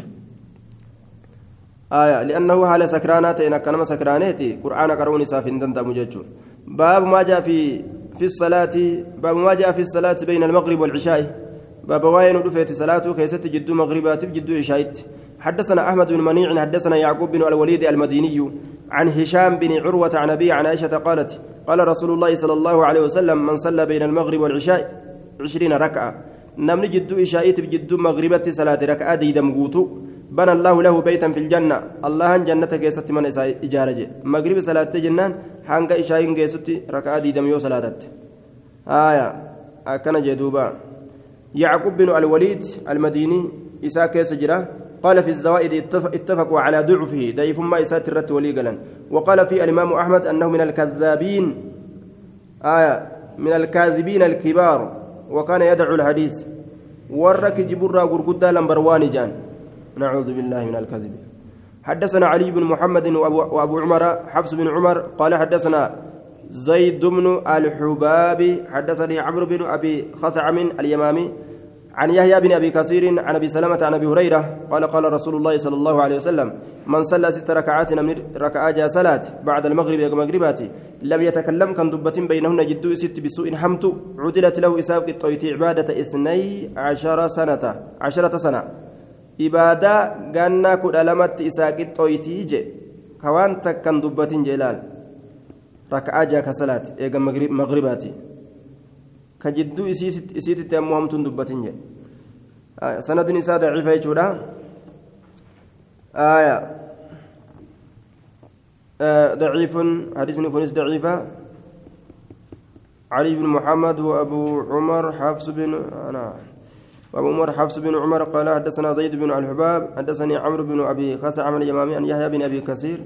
li'annahu haala sakraanaa ta'een akkanama sakraaneeti qur'aana qara'uun isaaf hin danda'amu jechuun baabu maa jaa fi salaati bayna almaqrib walcishaa'i baaba waa'ee nu dhufeeti salaatuu keessatti jidduu maqribaatiif jidduu cishaa'itti حدثنا أحمد بن منيع حدثنا يعقوب بن الوليد المديني عن هشام بن عروة عن أبي عن عائشة قالت قال رسول الله صلى الله عليه وسلم من صلى بين المغرب والعشاء 20 ركعة نمني جد إشاء جد مغربة صلاة ركعة دي دمقوتو بنى الله له بيتا في الجنة الله جنة كيست من إجارة مغرب صلاة جنان حانك إشاء كيست ركعة دي دم يو صلاة أكن جدوبا يعقوب بن الوليد المديني إساء كيس جراه قال في الزوائد اتفقوا على ضعفه ضعيف ما يسات الرت وليقلا وقال في الإمام أحمد أنه من الكذابين من الكاذبين الكبار وكان يدعو الحديث ورك جبرا غرغدا لمبروان جان نعوذ بالله من الكذب حدثنا علي بن محمد وأبو عمر حفص بن عمر قال حدثنا زيد بن الحباب حدثني عمرو بن أبي خثعم اليمامي عن يحيى بن أبي كثير عن أبي سلمة عن أبي هريرة قال رسول الله صلى الله عليه وسلم من صلى 6 ركعات من ركعات صلاة بعد المغرب مغربات لم يتكلم كان دبتين بينهن جدو ست بسوء حمت عدلت له إساف الطويت عبادة 12 سنة إبادة غانا كد ألمت إساق الطويتي جي كوان تكن دبتين جلال ركعة جاك صلاة إيقا مغرباتي كجدو إسيت تأمهم تندبتين جي سند نساء ضعيفة يجودا ضعيف حديث نكونس ضعيفة علي بن محمد وأبو عمر حفص بن وأبو عمر حفص بن عمر قال حدثنا زيد بن الحباب حدثني عمرو بن أبي خثعم عن اليمامي عن يحيى بن أبي كثير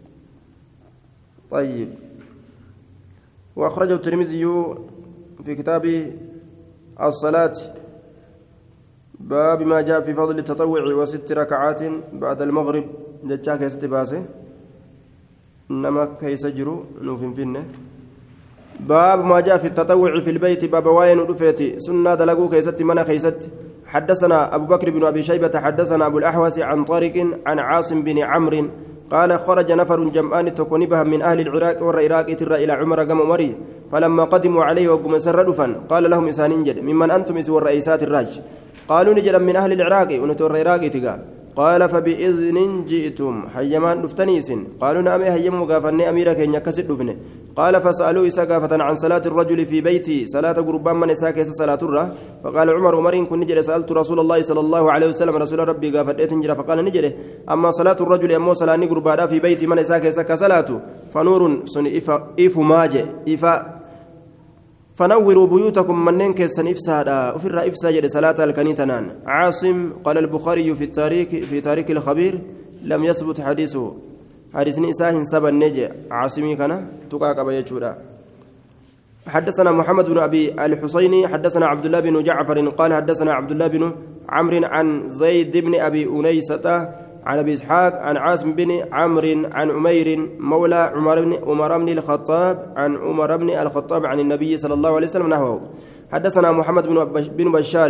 طيب وأخرجه الترمذي في كتاب الصلاة باب ما جاء في فضل التطوع وست ركعات بعد المغرب جتشا كيست باسه إنما كيس جرو نوفين فينه باب ما جاء في التطوع في البيت باب واين ودفيتي سنة دلقو كيست منا كيست حدثنا أبو بكر بن أبي شيبة حدثنا أبو الأحوص عن طارق عن عاصم بن عمرو قال خرج نفر جمعان تكون بهم من أهل العراق والعراق ترى إلى عمر قام مري فلما قدموا عليه وقم سردفا قال لهم إسان جد ممن أنتم سوى الرئيسات الراج قالوا نجد من أهل العراق ونتور العراق تقال قال فبإذن جئتم حيمان دفتنيس قالوا نعم هيم مغافني أميرك إن يكسد دفنه قال فسألوا إسا غافة عن صلاة الرجل في بيتي صلاة قربان من إسا كيس صلاة الره فقال عمر إن كن نجد سألت رسول الله صلى الله عليه وسلم رسول ربي غافة إتنجر فقال نجد أما صلاة الرجل أمو صلاة قربان في بيتي من إسا كيس كصلاة فنور سن إف ماجئ إفا فنوروا بيوتكم منين كيسن إفسادا وفر إفساد صلاة الكنيتنان عاصم قال البخاري في تاريخ الخبير لم يثبت حديثه حديث نساء سبا النجي عاصمي كان تقاك بيجودا حدثنا محمد بن أبي الحسيني حدثنا عبد الله بن جعفر قال حدثنا عبد الله بن عمرو عن زيد بن أبي أنيسة عن ابي اسحاق عن عاصم بن عمرو عن عمير مولى عمر بن الخطاب عن عمر بن الخطاب عن النبي صلى الله عليه وسلم نحوه حدثنا محمد بن بشار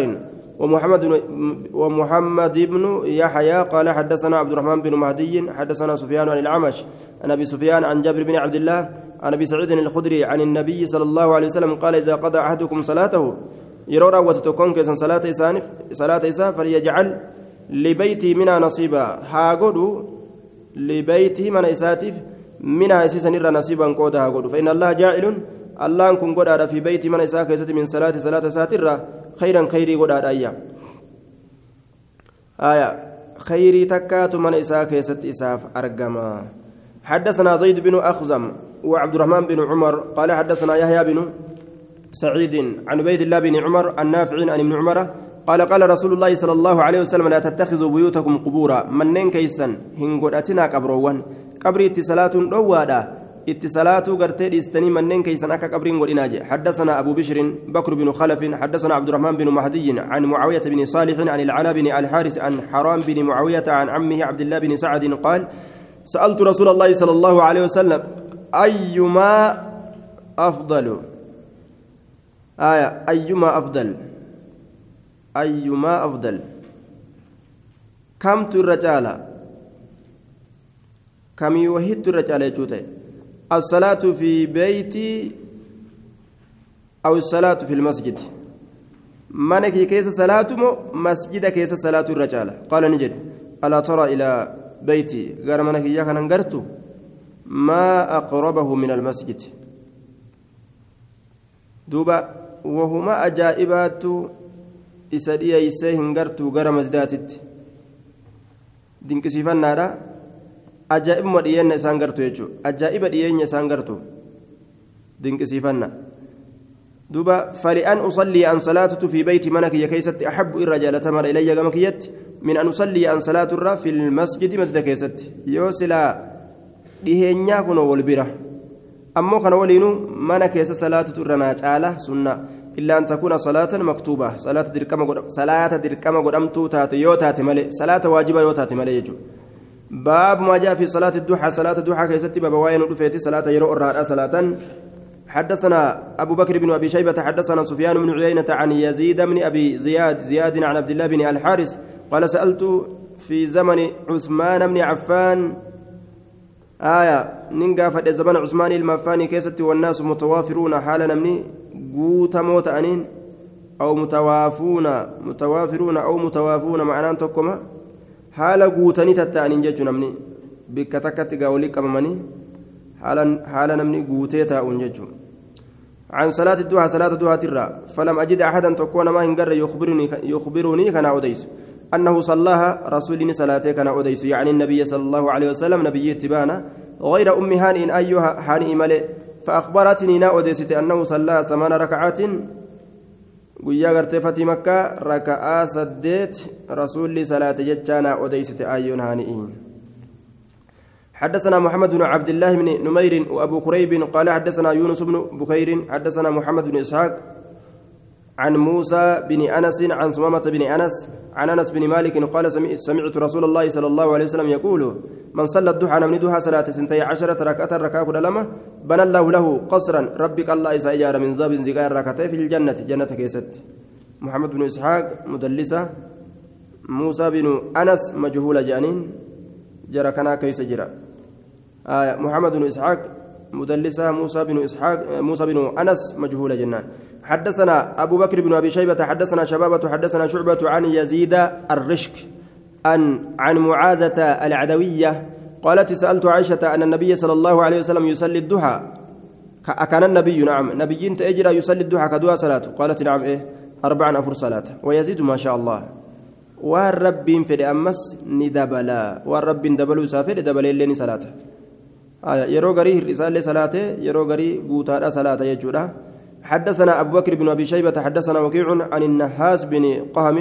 ومحمد بن يحيى قال حدثنا عبد الرحمن بن مهدي حدثنا سفيان عن العمش عن ابي سفيان عن جابر بن عبد الله عن ابي سعيد الخدري عن النبي صلى الله عليه وسلم قال اذا قضى احدكم صلاته يرى وتتكون كيسا صلاه إساء فليجعل لبيتي منا نصيبا هاغدو لبيتي من إساتف منا إسيسا نرى نصيبا قودا هاغدو فإن الله جاعل الله كن قد في بيتي من إساك من صلاة ساترة خيرا خيري قد آية خيري تكات من إساك إساف أرقما حدثنا زيد بن أخزم وعبد الرحمن بن عمر قال حدثنا يحيى بن سعيد عن عبيد الله بن عمر النافع عن ابن عمر قال رسول الله صلى الله عليه وسلم لا تتخذوا بيوتكم قبورا منين كيسا هنغداتنا قبروان قبري اتصالات دوادا اتصالات غرتي استني منين كيسا اكا قبرين غديناجي حدثنا ابو بشر بكر بن خلف حدثنا عبد الرحمن بن مهدي عن معاويه بن صالح عن العلاء بن الحارث عن حرام بن معاويه عن عمه عبد الله بن سعد قال سألت رسول الله صلى الله عليه وسلم أيما أفضل أيما أفضل كم الرجال كم يوهد الرجال يجوته الصلاة في بيتي أو الصلاة في المسجد منك كيس صلاة مسجد كيس صلاة الرجال قال نجد ألا ترى إلى بيتي غير منك إياك ننقرت ما أقربه من المسجد دوبا وهما أجائبات إسادية إسيه هنقرتو غير مسجدات dinqisiifannaadha ajaa'ibuma dhiyeenna isaan gartu jechuudha ajaa'iba dhiyeenya isaan gartu dinqisiifanna duba fali'an usallii an salaatutu fi beyti mana kiyya keessatti ahabbu irra jaalatamaa ilayya gama kiyyatti min an usallii an salaaturra fil masjidi masjida keessatti yoo silaa dhiheenyaa kunoo wal bira ammoo kana waliinuu mana keessa salaatutu irra naa caala sunna إلا أن تكون صلاة مكتوبة صلاة دركمة قدمتو تاتي يو تاتي ملي صلاة واجبة يو تاتي ملي يجو باب ما جاء في صلاة الضحى صلاة الضحى كيستي باب وين ودفيتي صلاة يرو الرهاء صلاة حدثنا أبو بكر بن أبي شيبة حدثنا سفيان بن عيينة عن يزيد بن أبي زياد عن عبد الله بن الحارث قال سألت في زمن عثمان بن عفان آية ننقافة زمان عثمان المفاني كيست والناس متوافرون حال نمني قوت موت أنين أو متوافرون أو متوافون معناه تكما حال قوتني تتأنين جج نمني بكتكت قولي كممني حال نمني قوتيتا أنجج عن صلاة الدوحة صلاة الدوحة ترى فلم أجد أحدا تكون ما هنقر يخبرني كان أوديس أنه صلاها رسولني صلاته كان أوديس يعني النبي صلى الله عليه وسلم نبي تبانا غير أم هانئ أيها هانئ ملئ فأخبرتني نا أوديست أنه صلى 8 ركعات ويا غرتفت مكة ركعة سديت رسول صلاة جتانا أوديست أيون هانئين حدثنا محمد بن عبد الله بن نمير وأبو كريب قال حدثنا يونس بن بكير حدثنا محمد بن إسحاق عن موسى بن أنس عن سمامة بن أنس عن أنس بن مالك قال سمعت رسول الله صلى الله عليه وسلم يقول من صلى الضحى من دها صلاة 12 ركعة ركعة لما بنى الله له قصرا ربك الله إساجار من ذاب زقار ركعتين في الجنة جنة كيست محمد بن إسحاق مدلسة موسى بن أنس مجهول جانين جرى كنا كيس جرى محمد بن إسحاق مدلسة موسى بن أنس مجهول جنان حدثنا أبو بكر بن أبي شيبة حدثنا شبابة حدثنا شعبة عن يزيد الرشك عن معاذة العدوية قالت سألت عائشة أن النبي صلى الله عليه وسلم يصلي الضحى كان النبي نعم نبي تأجر يصلي الضحى كدوا صلاة قالت نعم 4 أفر صلاة ويزيد ما شاء الله والرب في أمس ندبلا والرب دبلوا سافر دبل اللين صلاة يرو غري الرسالة صلاة يرو غري غوتارا صلاة يجودا حدثنا أبو بكر بن أبي شيبة حدثنا وكيع عن النحاس بن قهم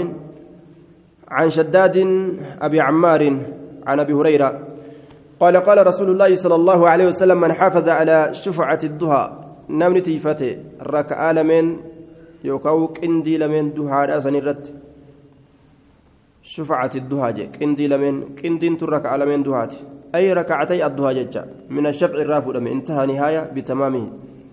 عن شداد أبي عمار عن أبي هريرة قال رسول الله صلى الله عليه وسلم من حافظ على شفعة الضحى نمن تيفته ركعة لمن يوكاو كندي لمن ضحى أسن الرد شفعة الضحى كندي لمن كندين تركع لمن ضحى أي ركعتي الضحى ججا من الشفع الرافع لمن انتهى نهاية بتمامه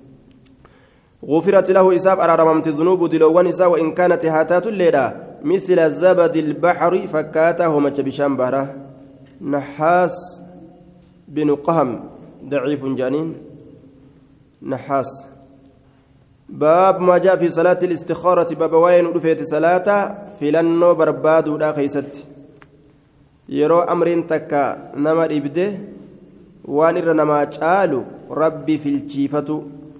غفرت له إساب أرارممت الذنوب دلوان إساب وإن كانت هاتات الليلة مثل زبد البحر فكاته مجبشان بهره نحاس بن قهم ضعيف جانين نحاس باب ما جاء في صلاة الاستخارة باب وين رفيت صلاة في لنو برباد ولا خيست يرو أمر تكا نما إبده وانر نما جالو ربي في الشيفة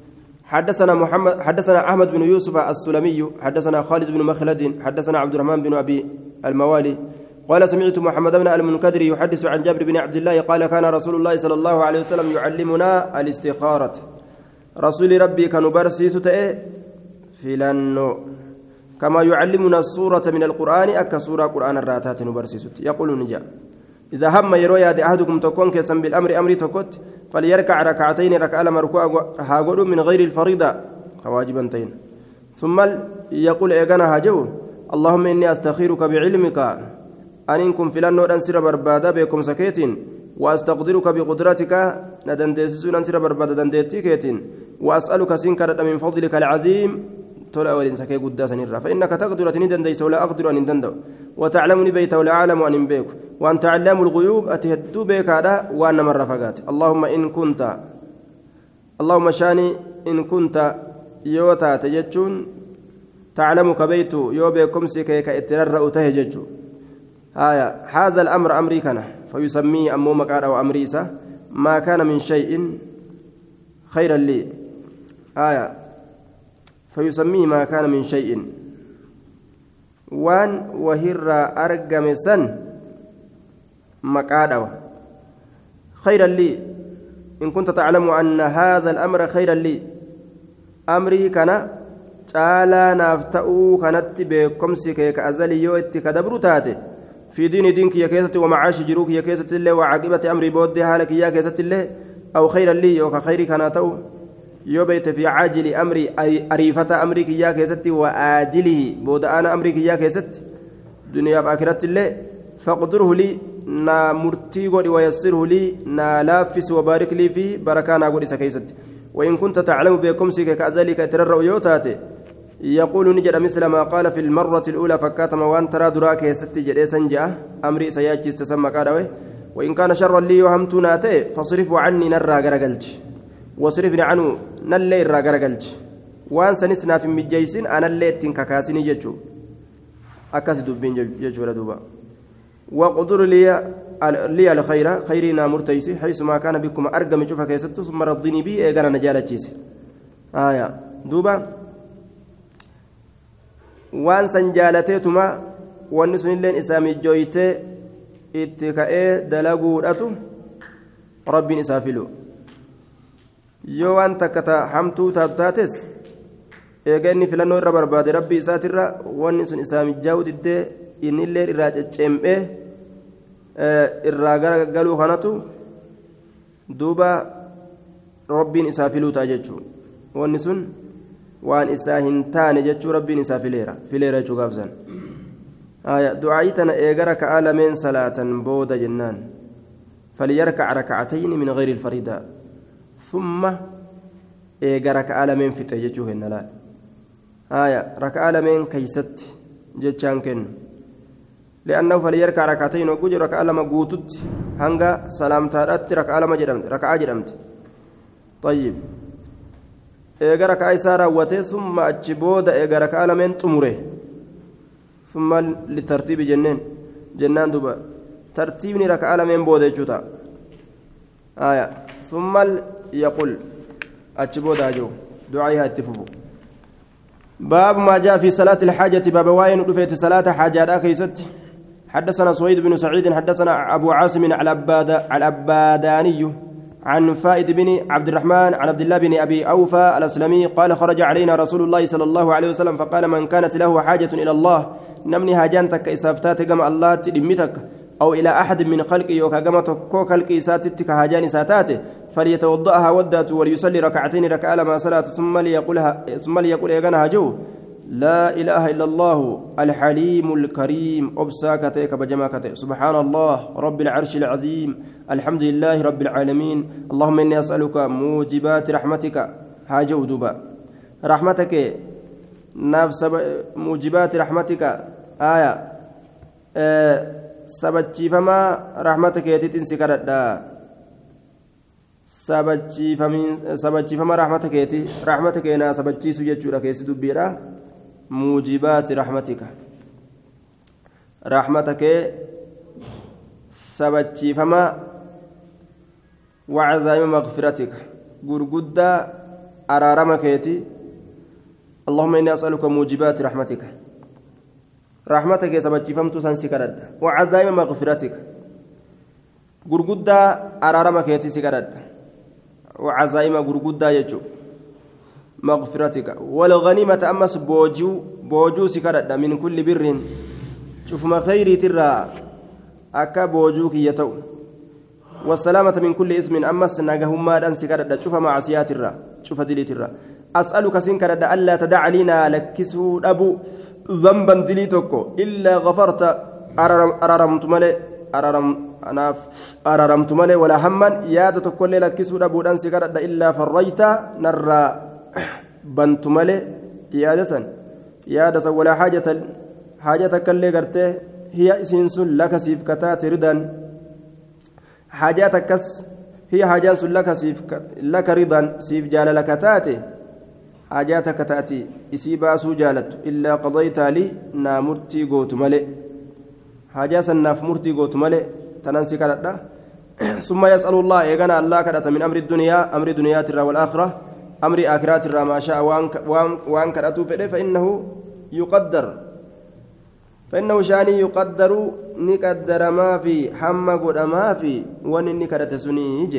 حدثنا أحمد بن يوسف السلمي حدثنا خالد بن مخلد حدثنا عبد الرحمن بن أبي الموالي قال سمعت محمد بن المنكدر يحدث عن جابر بن عبد الله قال كان رسول الله صلى الله عليه وسلم يعلمنا الاستخارة رسول ربي كان برسيس في لنو كما يعلمنا السورة من القرآن أكا سورة قرآن الراتات نبرسيس يقول نجا إذا هم يروي أحدكم تكون كسم بالأمر أمري تكت فليركع ركعتين ركع لما ركوع هاقول من غير الفريضة كواجبتين ثم يقول إيقانا هاجو اللهم إني أستخيرك بعلمك أن إنكم في لنور أنسر بربادا بكم سكيتين وأستقدرك بقدرتك ندندسون أنسر بربادا دندتيكيتين وأسألك سنكرة من فضلك العظيم تولى أولين سكي قداسا نرى فإنك تقدر تندنديس ولا أقدر أن ندندو وتعلمني بيت ولا أعلم أن بيك وأنت علام الغيوب أتهدو بك هذا وأنا من رفقات اللهم شاني إن كنت يوتا تجتشون تعلمك بيت يو بكم سكيك اترر تهججو هذا الأمر أمريكنا فيسميه أمو مكان أو أمريسة ما كان من شيء خيرا لي فيسميه ما كان من شيء وان وهر أرقم سن مكادو خيرا لي إن كنت تعلم أن هذا الأمر خيرا لي أمري كان تعالى نافتأو كانت بكمسك كأزلي يوتي كدبر تاتي في دينك يا كيسة ومعاش جروك يا كيسة الله وعاقبة أمري بود حالك يا كيسة الله أو خيرا لي وكخير كان تو يوبيت في عاجل أمري أي أريفة أمريك يا كيست وآجله بود أنا أمريك يا كيست دنيا بآخرة الله فاقدره لي نا مرتي ويسره لي نا لافس وبارك لي فيه بركانا قولي سكيست وإن كنت تعلم بكم سيك كذلك ترى يوتاتي يقول نجد مثل ما قال في المرة الأولى فكاتم وان ترى دراك يست جريسا جاء أمري سياجي استسمى قادوي وإن كان شرا لي وهمت ناتي فاصرفه عني نرى غرقلج واصرفني عنه نلي الرى غرقلج وان سنسنا في مجيسين أنا اللي تنككاسني ججو أكاس دبين ججو ردوبا وقدر لي الخير خيرنا مرتيسي حيث ما كان بكم أرقم شوفا كيستو ثم رضيني بي إيقانا نجالة جيسي دوبا وان سنجالتيتما والنسون اللين إسامي جويتي اتكاء دلقودة ربي نسافلو يوان تكتا حمتو تاتاتس eeganni filannoo irra barbaade rabbi isaatirra wanni sun isaami jaawdidde inni illee irraa ceccembee irraa galuu kanatu duuba rabbiin isaa filuu ta'a jechuun wanni sun waan isaa hin taane jechuu rabbiin isaa fileera jechuu gaafsan du'aayii tana eegara ka'aa lameen salaatan booda jennaan فليركع ركعتين من غير الفريضة ثم eegara ka'aa lameen fixe jechuu kenna laal ركعة لمن كيست جتشان كن لأنه فليركع ركعتين وجوج ركعة لما قوتت هنگا سلام تارت ركعة لما جرمت ركعة جرمت طيب إيجا ركعة سارة وتي ثم أجبود إيجا ركعة لمن تمره ثم لترتيب جنان دوبا ترتيبني ركعة لمن بود جوتا ثم يقول أجبود أجو دعائها اتفقوا باب ما جاء في صلاة الحاجة باب واين رفيت صلاة حاجات كيست حدثنا سويد بن سعيد حدثنا أبو عاصم العباداني عن فائد بن عبد الرحمن عن عبد الله بن أبي أوفى الأسلمي قال خرج علينا رسول الله صلى الله عليه وسلم فقال من كانت له حاجة إلى الله نمني هاجانتك إسافتات كما الله تدمتك أو إلى أحد من خلقه وكجمتك كوكلك إساتتك هاجان إساتاته فليتوضأها ودات وليصلي ركعتين ركعة لما صلاة ثم ليقول يا جو لا إله إلا الله الحليم الكريم أبساكتك بجماكتك سبحان الله رب العرش العظيم الحمد لله رب العالمين اللهم إني أسألك موجبات رحمتك هاجو دبا رحمتك نفس موجبات رحمتك سبتشي فما رحمتك يتنسي كردا sabachiifama rahmata keenyaa sabachiisu jechuudha keessi dubbiidha muujibaati rahmata kee sabachiifama wacazaayima maqfiratika gurguddaa araarama keeti allahumma inni as'aluka muujibaati rahmata kee sabachiifamtuu san si kadhadha wacazaayima maqfiratika gurguddaa araarama keeti si kadhadha وعزائم غرغدا يجو مغفرتك والغنيمة أمس بوجو سكرد من كل بر شوف ما خيري ترى أكا بوجوك يتو والسلامة من كل إثم أمس ناقهم مادا سكرد شوف معصيات الرا شوف دليت الرا أسألك سنكرد ألا تدع لنا لكسه أبو ذنبا دليتك إلا غفرت أررمت ملئ أناف أررمت مالي ولا هما يادة كل لكسو أبودان سكرت إلا فريت نرى بنت مالي يادة ولا حاجة كل قرته هي إسنس لك سيف كتات ردا حاجاتك هي حاجات لك رضا سيف جال لك تاتي حاجاتك تاتي إسيبا سجالت إلا قضيت لي نامرتي قوت مالي حاجة سناف مرتي قوت مالي تنسي كردا ثم يسأل الله إيغانا الله كرت من أمر الدنيا أمر دنيا ترى والآخرة أمر آخرات ترى ما شاء وان كرتو فإنه يقدر فإنه شاني يقدر نقدر ما في حما قد ما في ونني كرت سنيج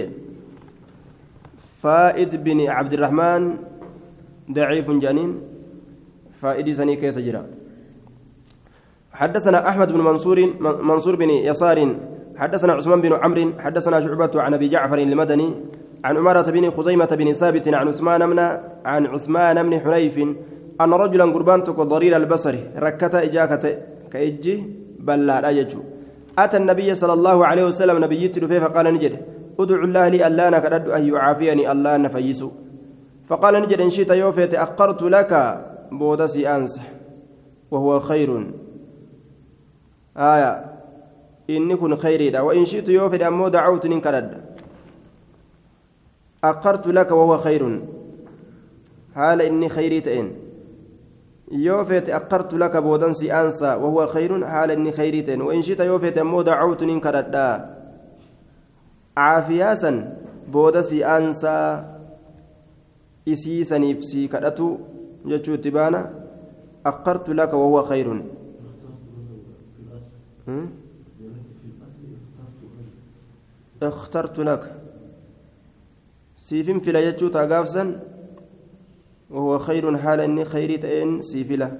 فائد بن عبد الرحمن ضعيف جنين فائد سني كيس جرا حدثنا أحمد بن منصور بن يسار حدثنا عثمان بن عمرو حدثنا شعبة عن أبي جعفر المدني عن عمارة بن خزيمة بن ثابت عن عثمان بن حنيف أن رجلا قربانتك ضرير البصر ركت إجاكة كإجي بلا لا يجو أتى النبي صلى الله عليه وسلم نبيت فيه فقال نجد ادعو الله لي ألا نكرد أن يعافيني ألا نفيس فقال نجد إن شئت يوفيت أقرت لك بودسي أنس وهو خير إني كن خيري دا وإن شئت يوفد أمو دعوت ننكرد أقرت لك وهو خير حال إني خيري تئن يوفد أقرت لك بودنسي أنسى وهو خير حال إني خيري تئن وإن شئت يوفد أمو دعوت ننكرد عافياسا بودسي أنسى إسيسا نفسي كدتو جتشو تبانا أقرت لك وهو خير اخترت لك سيفين في لجتشو تاقافسا وهو خير حال إني خيري تئن سيفلا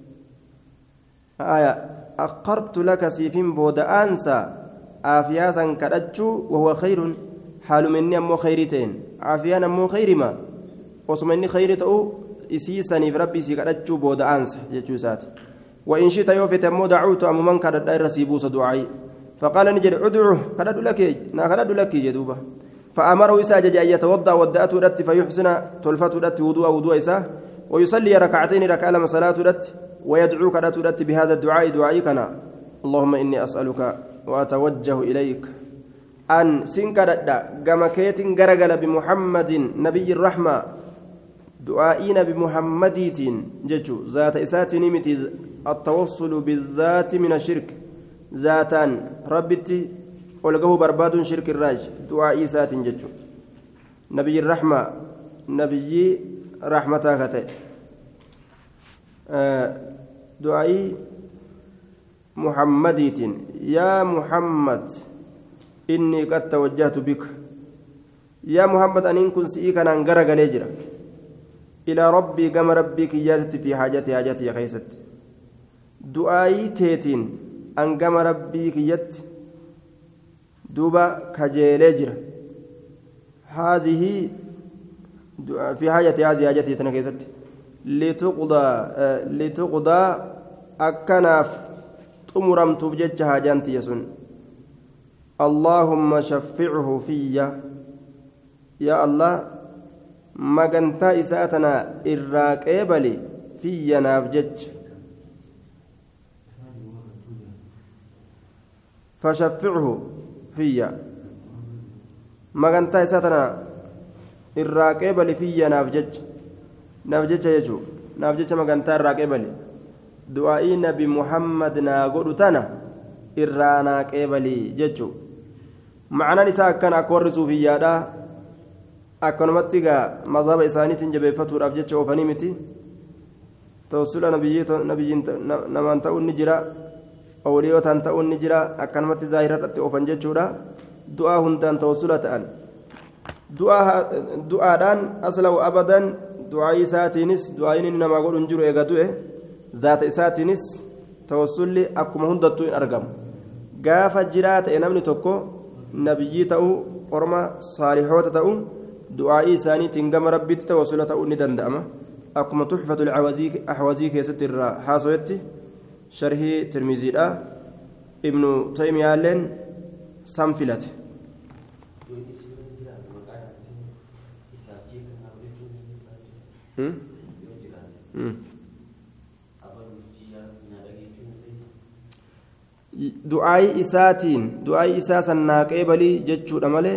آية أقرت لك سيفين بود أنسى عافياسا كدتشو وهو خير حال مني أمو خيري تئن عافيانا أمو خير ما وصمني خيري تأو إسيسني في ربي سيكدتشو بود أنسى جتشو ساتي وإن شئت يوفت أمو دعوت أمو من كدت رسيبوس دعائي فقال نجد ادعوه كدت لك كدت لك جدوبة فأمره إساجج أن يتوضأ ودأت ودت فيحسن تلفت ودت وضوء إساه ويصلي ركعتين ركع لما صلاة ودت ويدعو كدت ودت بهذا الدعاء دعائي كنا اللهم إني أسألك وأتوجه إليك أن سنكدت قمكيت قرقل بمحمد نبي الرحمة دعائين بمحمديتين ججو ذات إسات نمت التوصل بالذات من الشرك ذاتان ربتي ولقه برباد شرك الراج دعاء إسات ججو نبي الرحمة نبي رحمتك دعائي محمديتين يا محمد إني قد توجهت بك يا محمد أن كن سئيك أن أنقرق ليجرا إلى ربي كما ربي كياتي في حاجتي يا خيست دعائي تيتين أن كما ربي كيات دوبا كجيلجر هذه في حاجتي هذه حاجتي تنكيست لتقضى أكناف تمرمت بجج حاجانتي يسن اللهم شفعه فيا يا الله magantaa isaa tana irraa qeebali fiyyanaaf jecha fashaffichu fiyya magantaa isaa tana irraa qeebali fiyyanaaf jecha naaf jecha jechuu naaf jecha magantaa irraa qeebali du'aa'ii nabi muhammad naa godhu tana irraa naa qeebali jechuu ma'anaan isaa akkana akka warri suufiyyaadhaa akkanumatti gaa madhaba isaaniitiin jabeeffatuudhaaf jecha oofanii miti tawassula nabiyyiin namaan ta'uun ni jira awliyootaan ta'uun ni jira akkanumatti zaahirratti oofan jechuudha du'aa hundaan tawassula ta'an du'aadhaan aslaw abadan du'aa isaatiinis du'aayin inni namaa godhu hin jiru eega du'e zaata isaatiinis tawassulli akkuma hundattuu hin argamu gaafa jiraa ta'e namni tokko nabiyyii ta'uu orma saalihoota ta'uu دعائي ثاني تنقم ربي توسلة أني دندأمة أكما تحفة الأحوازي كيست حاسويتي شرحي ترمزي ابن تيمية لين سامفلت دعائي إساتين دعائي إساسا ناقيبلي جتشو أمالي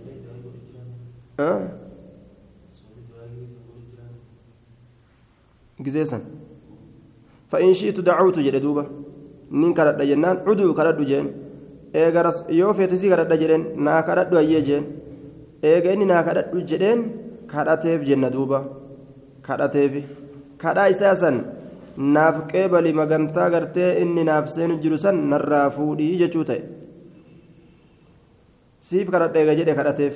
جزيسا فإن شئت دعوت جلدوبة نين كرد جنان عدو كرد جن إيجارس يوفي تسي كرد جرين نا كرد أيجين إيجاني نا كرد جرين كرتيف جندوبة كرتيف كرا إساسا naaf qeebali magantaa gartee inni naaf seenu jiru san narraa fuudhii jechuu ta'e siif kadhadheega jedhe kadhateef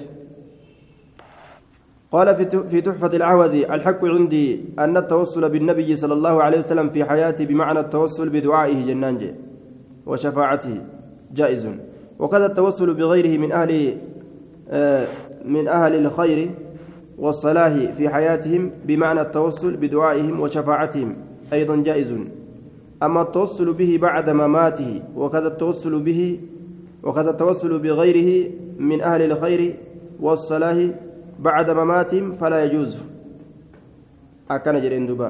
قال في تحفة العوزي الحق عندي أن التوسل بالنبي صلى الله عليه وسلم في حياته بمعنى التوسل بدعائه جنانج وشفاعته جائز وكذا التوسل بغيره من أهل الخير والصلاح في حياتهم بمعنى التوسل بدعائهم وشفاعتهم أيضا جائز أما التوسل به بعد مماته وكذا التوسل بغيره من أهل الخير والصلاح بعد مماتهم فلا يجوز أكن جرين دبا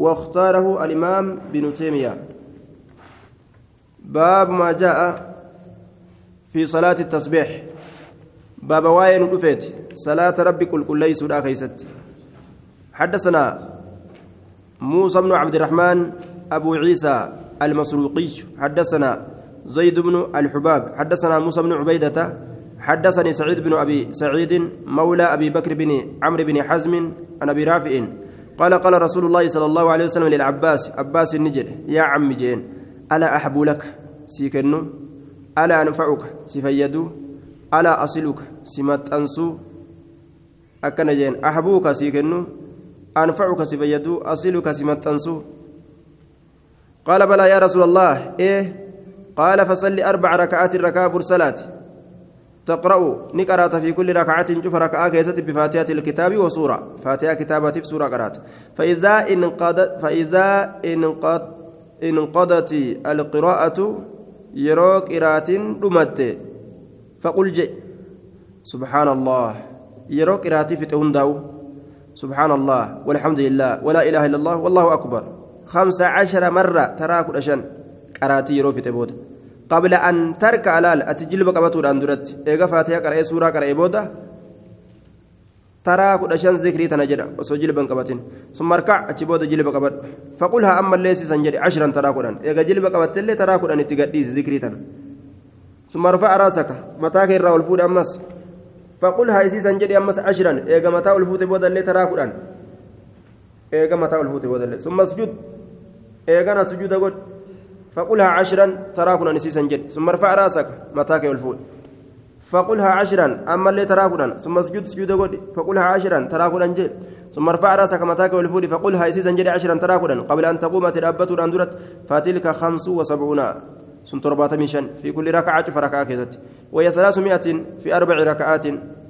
واختاره الإمام بن تيمية باب ما جاء في صلاة التسبيح باب واين رفيت صلاة ربي كل ليس لا كيست حدثنا موسى بن عبد الرحمن أبو عيسى المسروقي حدثنا زيد بن الحباب حدثنا موسى بن عبيدة حدثني سعيد بن أبي سعيد مولى أبي بكر بن عمرو بن حزم عن أبي رافع قال قال رسول الله صلى الله عليه وسلم للعباس عباس النجر يا عم جين ألا أحب لك سيكنو ألا أنفعك سفيدو ألا أصلك سمت أنسو أكن جين أحبوك سيكنو أنفعك سفيدو أصلك سمت أنسو قال بلى يا رسول الله إيه قال فصلي 4 ركعات ركعة فرسلات تقرأ نقرأت في كل ركعة شوف ركعة كيست بفاتحة الكتاب وسورة فاتحة كتابة في سورة قرأت انقضت القراءة يرو قراءة دمت فقل جئ سبحان الله يرو قراءة في تهنداو سبحان الله والحمد لله ولا إله إلا الله والله أكبر 15 مرة تراك الأشن قراءة يرو في تبود قبل أن ترك علال أتجلب قبطه الأندرت إيقا فاتحة قرأي سورة قرأي بودا ترى كل أشياء ذكري تنجد وسجل بنقبتين ثم اركع أتبود جلب قبط فقلها أما ليس سنجري 10 ترى قرآن إيقا جلب قبط اللي ترى قرآن اتقديس ذكري تن ثم ارفع راسك متاك الرأو الفود أمس فقلها إيسي سنجري أمس 10 إيقا متاع الفود بودا اللي ترى قرآن إيقا متاع الفود بودا اللي ثم اسجد إيقا سجود قد فقلها 10 ترى قرآن إيسي سنجري ثم ارفع راسك متاك الفود فقلها 10 أما اللي تراكنا ثم اسجد سجود قد فقلها 10 تراكنا جل ثم ارفع راسك متاك والفود فقلها يسيسا جل 10 تراكنا قبل أن تقوم ترابة أندرت فتلك 75 سنتربات ميشان في كل ركعة فركعة كذت وهي 300 في 4 ركعات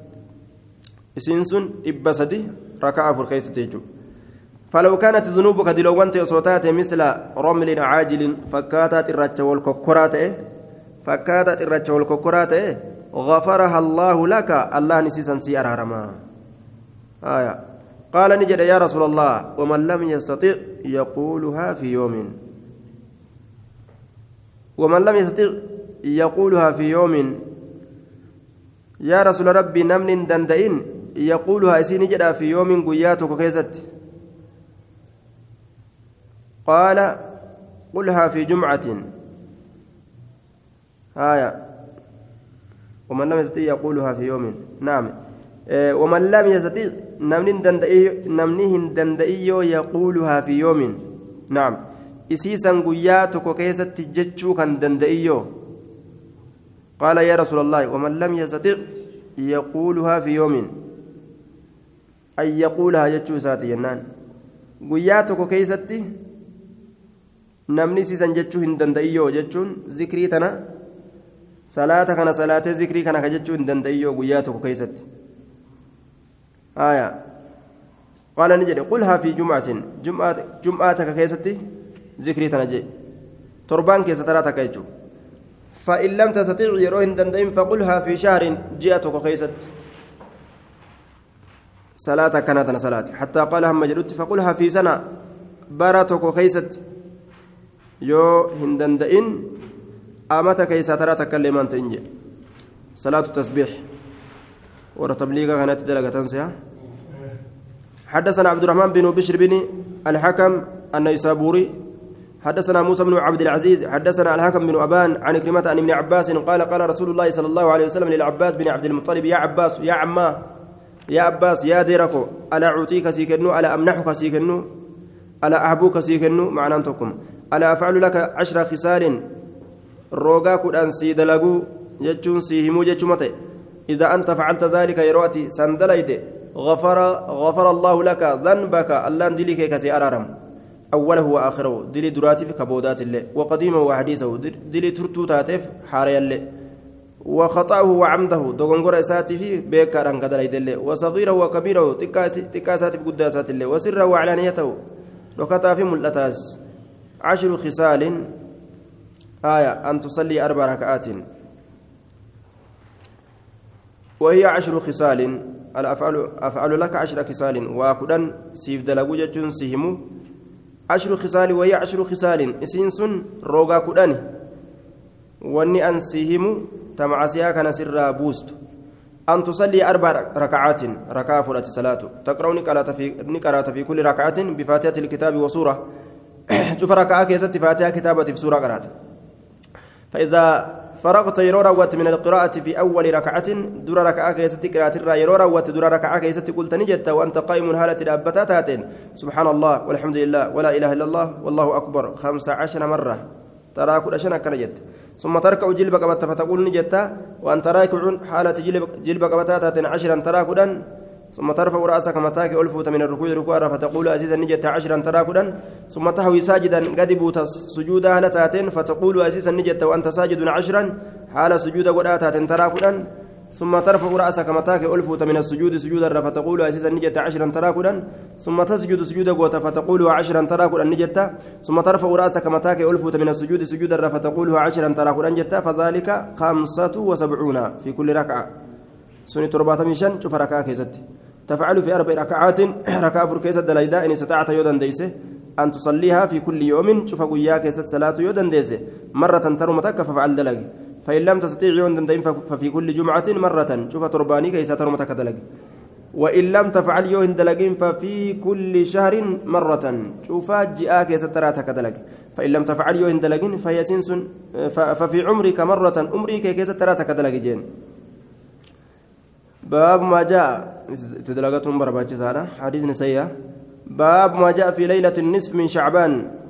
سنسن إبسدي ركعة فركيس تيجو فلو كانت ذنوبك دلوانت صوتات مثل رمل عاجل فكاتت الرجل والكوكرات فكاتت الرجل والكوكرات غفرها الله لك الله نسيسا سي أرارما آية قال نجد يا رسول الله ومن لم يستطع يقولها في يوم ومن لم يستطع يقولها في يوم يا رسول ربي نمن دندئن يقولها إسي نجد في يوم قياتك كيست قال قلها في جمعة آية ومن لم يستطيع يقولها في يوم نعم ومن لم يستطيع نمنهن دندئي يقولها في يوم نعم إسيسا قياتك كيست جتشو كان دندئي قال يا رسول الله ومن لم يستطيع يقولها في يوم أي يقولها جتشو ساتي جنان قياتك كيست نمني سيسا جتشو هن دندئي جتشون ذكريتنا صلاة كان صلاة ذكري كان كجتشو دندئيو قياتك كيست آية قال نجد قلها في جمعتك كيستي ذكري تنجي تربان كيس تراتك يجو فإن لم تستطيع يروهن دندئين فقلها في شهر جئتك كيست صلاة كانت صلاة حتى قالها مجدت فقلها في سنة بارتك كيست يو هندندئين أمتى كيسا ترى تكلمان تنجي صلاة التسبيح ورتبليغ كانت دلقة تنسيها حدثنا عبد الرحمن بن بشر بن الحكم النيسابوري حدثنا موسى بن عبد العزيز حدثنا الحكم بن أبان عن كلمة عن ابن عباس قال قال رسول الله صلى الله عليه وسلم للعباس بن عبد المطلب يا عباس يا عما يا عباس يا ديركو ألا أعطيك سيكنو ألا أمنحك سيكنو ألا أحبوك سيكنو معنى أنتكم ألا أفعل لك 10 خصال روغا كودان سي دلغو جچون سي همو جچمته اذا انت فعلت ذلك يروتي سندليت غفر الله لك ذنبك الله دليك كسي ارارم اوله واخره دلي دراتي في كبودات الله وقديمه وحديثه دلي ترتو تاتف حاري الله وخطاه وعمده دوغنغور اساتي في بكارن قدليت الله وصغيره وكبيره تكاسات بقداسات الله وسره وعلانيته لكتا في ملتاز 10 خصال آية أن تصلي 4 ركعات وهي 10 خصال أفعل لك 10 خصال وكدن سيف دلقو جتون سيهمو 10 خصال وهي 10 خصال إسينسون روغا كدن واني أن سيهمو تمعسيا كان سر بوست أن تصلي 4 ركعات ركعة فرات صلاة تقرأ نقرأت في كل ركعة بفاتحة الكتاب وسورة شوف ركعة كيست فاتحة كتابة في سورة قرأت فإذا فرغت يرورا وات من القراءة في أول ركعة در ركعة كيست قراءة الرا يرورا وات در ركعة كيست قلت نجت وأنت قائم هالة الأبتات سبحان الله والحمد لله ولا إله إلا الله والله أكبر 15 مرة ترى كل شيء كنجت ثم تركع جلبك قبت فتقول نجت وأنت راكع حالة جلبك قبتات 10 ترى كلا ثم ترفع رأسك متاك ألفوت من الركوع ركوعا فتقول أزيزا نجت 10 تراكدا ثم تهوي ساجدا قدبوت سجودا هالتاتين فتقول أزيزا نجت وأنت ساجد 10 حال سجود قداتات تراكدا ثم ترفع رأسك متاك ألفوت من السجود سجودا فتقول أزيزا نجت 10 تراكدا ثم تسجد سجودا قوتا فتقول 10 تراكدا نجت ثم ترفع رأسك متاك ألفوت من السجود سجودا فتقول 10 تراكدا نجت فذلك 75 في كل ركعة سنة 45 شوف ركعة كيست تفعل في 4 ركعات ركعة فركيسة دلائدا إن استطعت يودن ديسه أن تصليها في كل يوم شوف قويا كيست صلاة يودن ديسه مرة ترمتك ففعل دلق فإن لم تستطيع يودن دين ففي كل جمعة مرة شوف ترباني كيست ترمتك دلق وإن لم تفعل يودن دلقين ففي كل شهر مرة شوف جاء كيست تراتك دلق فإن لم تفعل يودن دلقين فهي سنس ففي عمرك مرة عمري كيست تراتك دلق جين باب ما جاء تدلقتهم برباجي سارة حديث نسيا باب ما جاء في ليلة النصف من شعبان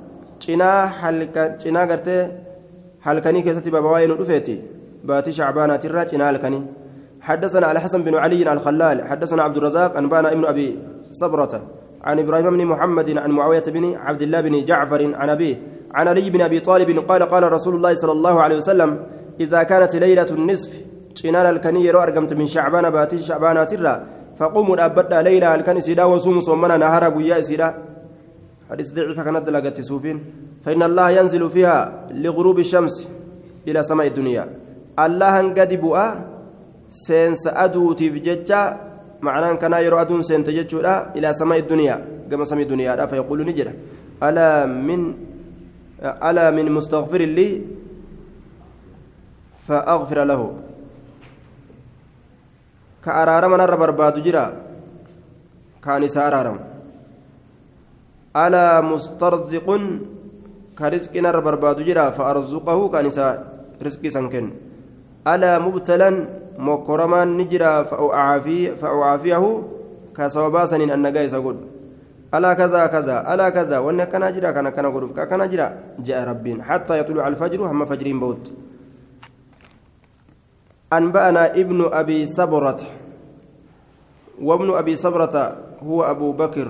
جنا قرتي حلقني كيستي بابواين رفيتي باتي شعبان ترى جنا حلقني حدثنا على حسن بن علي الخلال حدثنا عبد الرزاق أنبانا ابن أبي صبرة عن إبراهيم بن محمد عن معاوية بن عبد الله بن جعفر عن أبيه عن علي بن أبي طالب قال رسول الله صلى الله عليه وسلم إذا كانت ليلة النصف cinaan halkanii yeroo argamte min shacbaana baatii shacbaanaatirraa faquumuu dhaabbadhaa leeyla halkan isiidha wasuumu soomana nahara guyyaa isiidha حديث ضعيف كانت لقت سوفين فإن الله ينزل فيها لغروب الشمس إلى سماء الدنيا الله قد بؤا سينس أدوتي في ججة معناه كان يرى أدون سينتججة إلى سماء الدنيا كما سماء الدنيا فيقول نجرة ألا من مستغفر لي فأغفر له كأرارم نرى برباد جرا كان سارارم ألا مسترزق كرزق نرى برباد جرا فأرزقه كان رزق سنكن ألا مبتلا مكرما نجرا فأعافيه كسوباسن النجاي سقول ألا كذا كذا ألا كذا وأن كان جرا كان غرف كان جرا جاء ربين حتى يطلع الفجر هم فجرين بوت أنبأنا ابن أبي صبرة وابن أبي صبرة هو أبو بكر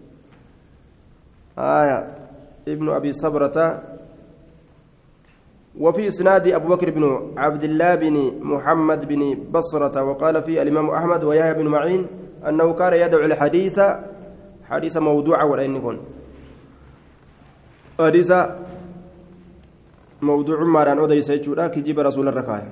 ابن أبي صبرة وفي إسناد أبو بكر بن عبد الله بن محمد بن بصرة وقال فيه الإمام أحمد ويحيى بن معين أنه كان يدعو الحديث حديث موضوع ولا يكون حديث موضوع ماران أوديس يجورا كجيب رسول الركاية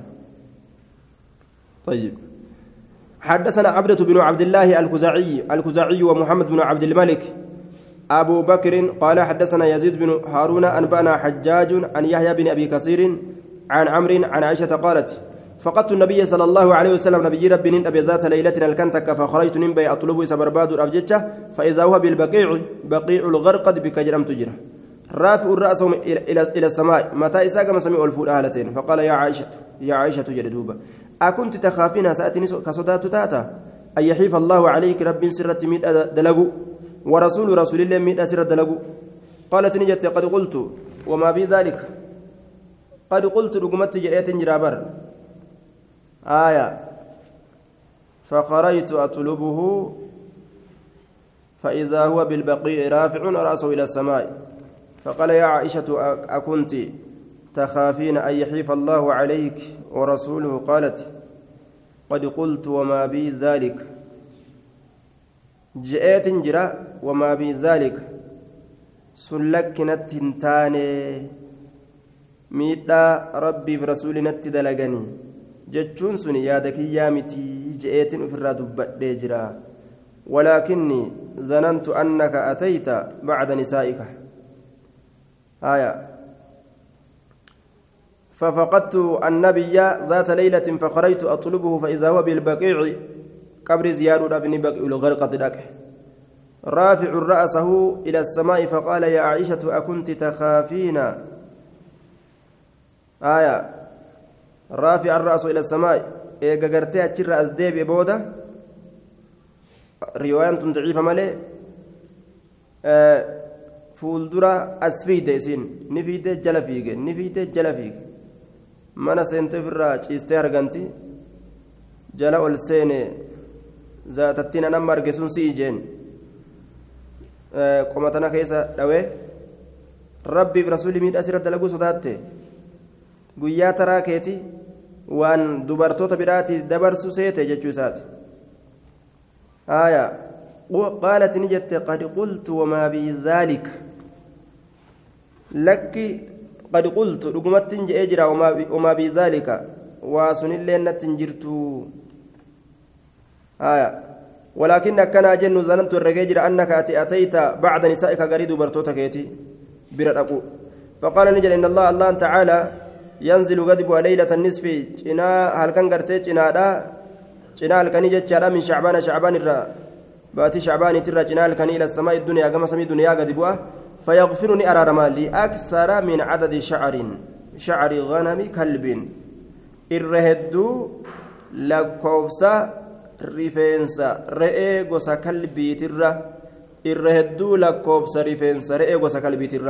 طيب حدثنا عبدة بن عبد الله الكزاعي ومحمد بن عبد الملك أبو بكر قال حدثنا يزيد بن هارون أنبأنا حجاج عن يحيى بن أبي كثير عن عمرو عن عائشة قالت فقدت النبي صلى الله عليه وسلم نبي ربي أبي ذات ليلة الكنتك فخرجت نبي أطلب سبرباد الأبجتة فإذا هو بقيع الغرقد بكجرم تجرى رافع الرأس إلى السماء متى إساق مسمي ألفون آلتين فقال يا عائشة جلدوبة أكنت تخافين سأتني كصدات تاتا أن يحيف الله عليك رب سرة ميد دلقوا ورسول الله ميد سرة دلقوا قالت نجت قد قلت وما بي ذلك قد قلت رقمت جريت جرابر فخرجت أطلبه فإذا هو بالبقيع رافع رأسه إلى السماء فقال يا عائشة أكنت تخافين أن يحيف الله عليك ورسوله قالت قد قلت وما بي ذلك جئت جرا وما بي ذلك سلك نتنتاني ميدا ربي برسول نتدلغني جتشون سني يادك يامتي جئت في الردب جرا ولكني ظننت أنك أتيت بعد نسائك ففقدت النبي ذات ليلة فخرجت أطلبه فإذا هو بالبقيع قبر زياد بن بقيع الغرقة داك رافع رأسه إلى السماء فقال يا عائشة أكنت تخافين آية رافع الرأس إلى السماء إيجا قرتي أتشر أزديب بودة رواية ضعيفة مالي فولدرا أسفيد إسين نفيد جلفيق نفيد جلفيق mana seente ofirraa ciistee arganti jala ol seene zaatattiin anamma arge sun si ijeen qomatana keessa dhawee rabbiif rasuuli miidhaa sirra dalaguu sodaatte guyyaa taraa keeti waan dubartoota biraati dabarsu seete jechuu isaati aayaa qaalati ni jette qad qultu wamaa bidhaalika lakki قد قلت رقمت جئجرا وما بذلك واسن اللين تنجرتو ولكن كان جن ظننت الرجيجر أنك أتيت بعد نسائك قريد برتوتك يتي برأكو فقال نجل إن الله تعالى ينزل غضب ليلة النصف جنا هل كان قرتي جنا جنا هل كان يجتشارا من شعبان الرا باتي شعبان ترى جنا هل كان إلى السماء الدنيا كما سمي الدنيا غضبوا فيغفرني أرارما لي أكثر من عدد شعر غنم كلب الرهدو لكوفسا ريفينسا رئي غوسا كلبي ترى الرهدو لكوفسا ريفينسا رئي غوسا كلبي ترى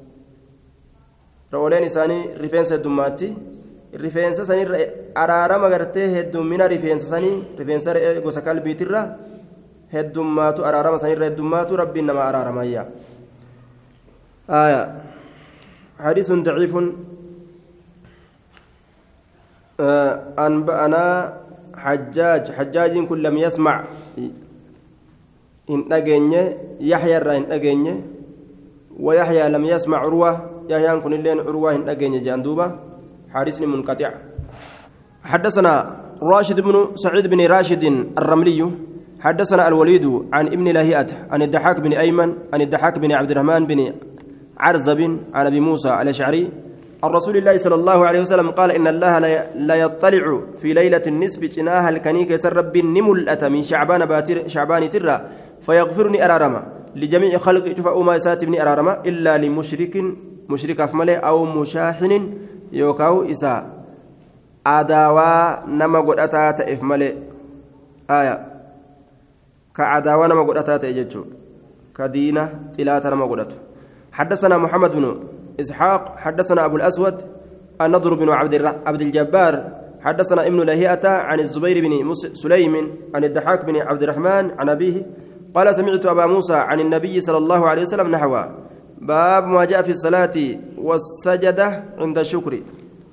رولين إساني ريفينسا دماتي ريفينسا ساني أرارما غرتي هدو من ريفينسا ساني ريفينسا رئي غوسا كلبي ترى هدوماتو أرارما ساني هدوماتو ربي نما أرارما إياه حديث ضعيف أنبأنا حجاج كل لم يسمع إن أجنّي يحيى إن أجنّي ويحيى لم يسمع عروة يحيى كن اللين عروة إن أجنّي جندوبة حديث منقطع حدثنا راشد بن سعيد بن راشد الرملي حدثنا الوليد عن ابن لهيئة عن الضحاك بن أيمن عن الضحاك بن عبد الرحمن بن عرزب عن ابي موسى الاشعري عن رسول الله صلى الله عليه وسلم قال ان الله لا يطلع في ليله النصف جناها الكنيك رب نملأت من شعبان ترى فيغفرني ارارما لجميع خلق شفاء ما يساتبني ارارما الا مشرك افمله او مشاحن يوكاو اسا اداوا نما غدتا تافمله كعداوا نما غدتا تججو كدينا طلات نما غدتو حدثنا محمد بن إسحاق حدثنا أبو الأسود النضر بن عبد الجبار حدثنا ابن لهيئة عن الزبير بن سليم عن الضحاك بن عبد الرحمن عن أبيه قال سمعت أبا موسى عن النبي صلى الله عليه وسلم نحوه باب ما جاء في الصلاة والسجدة عند الشكر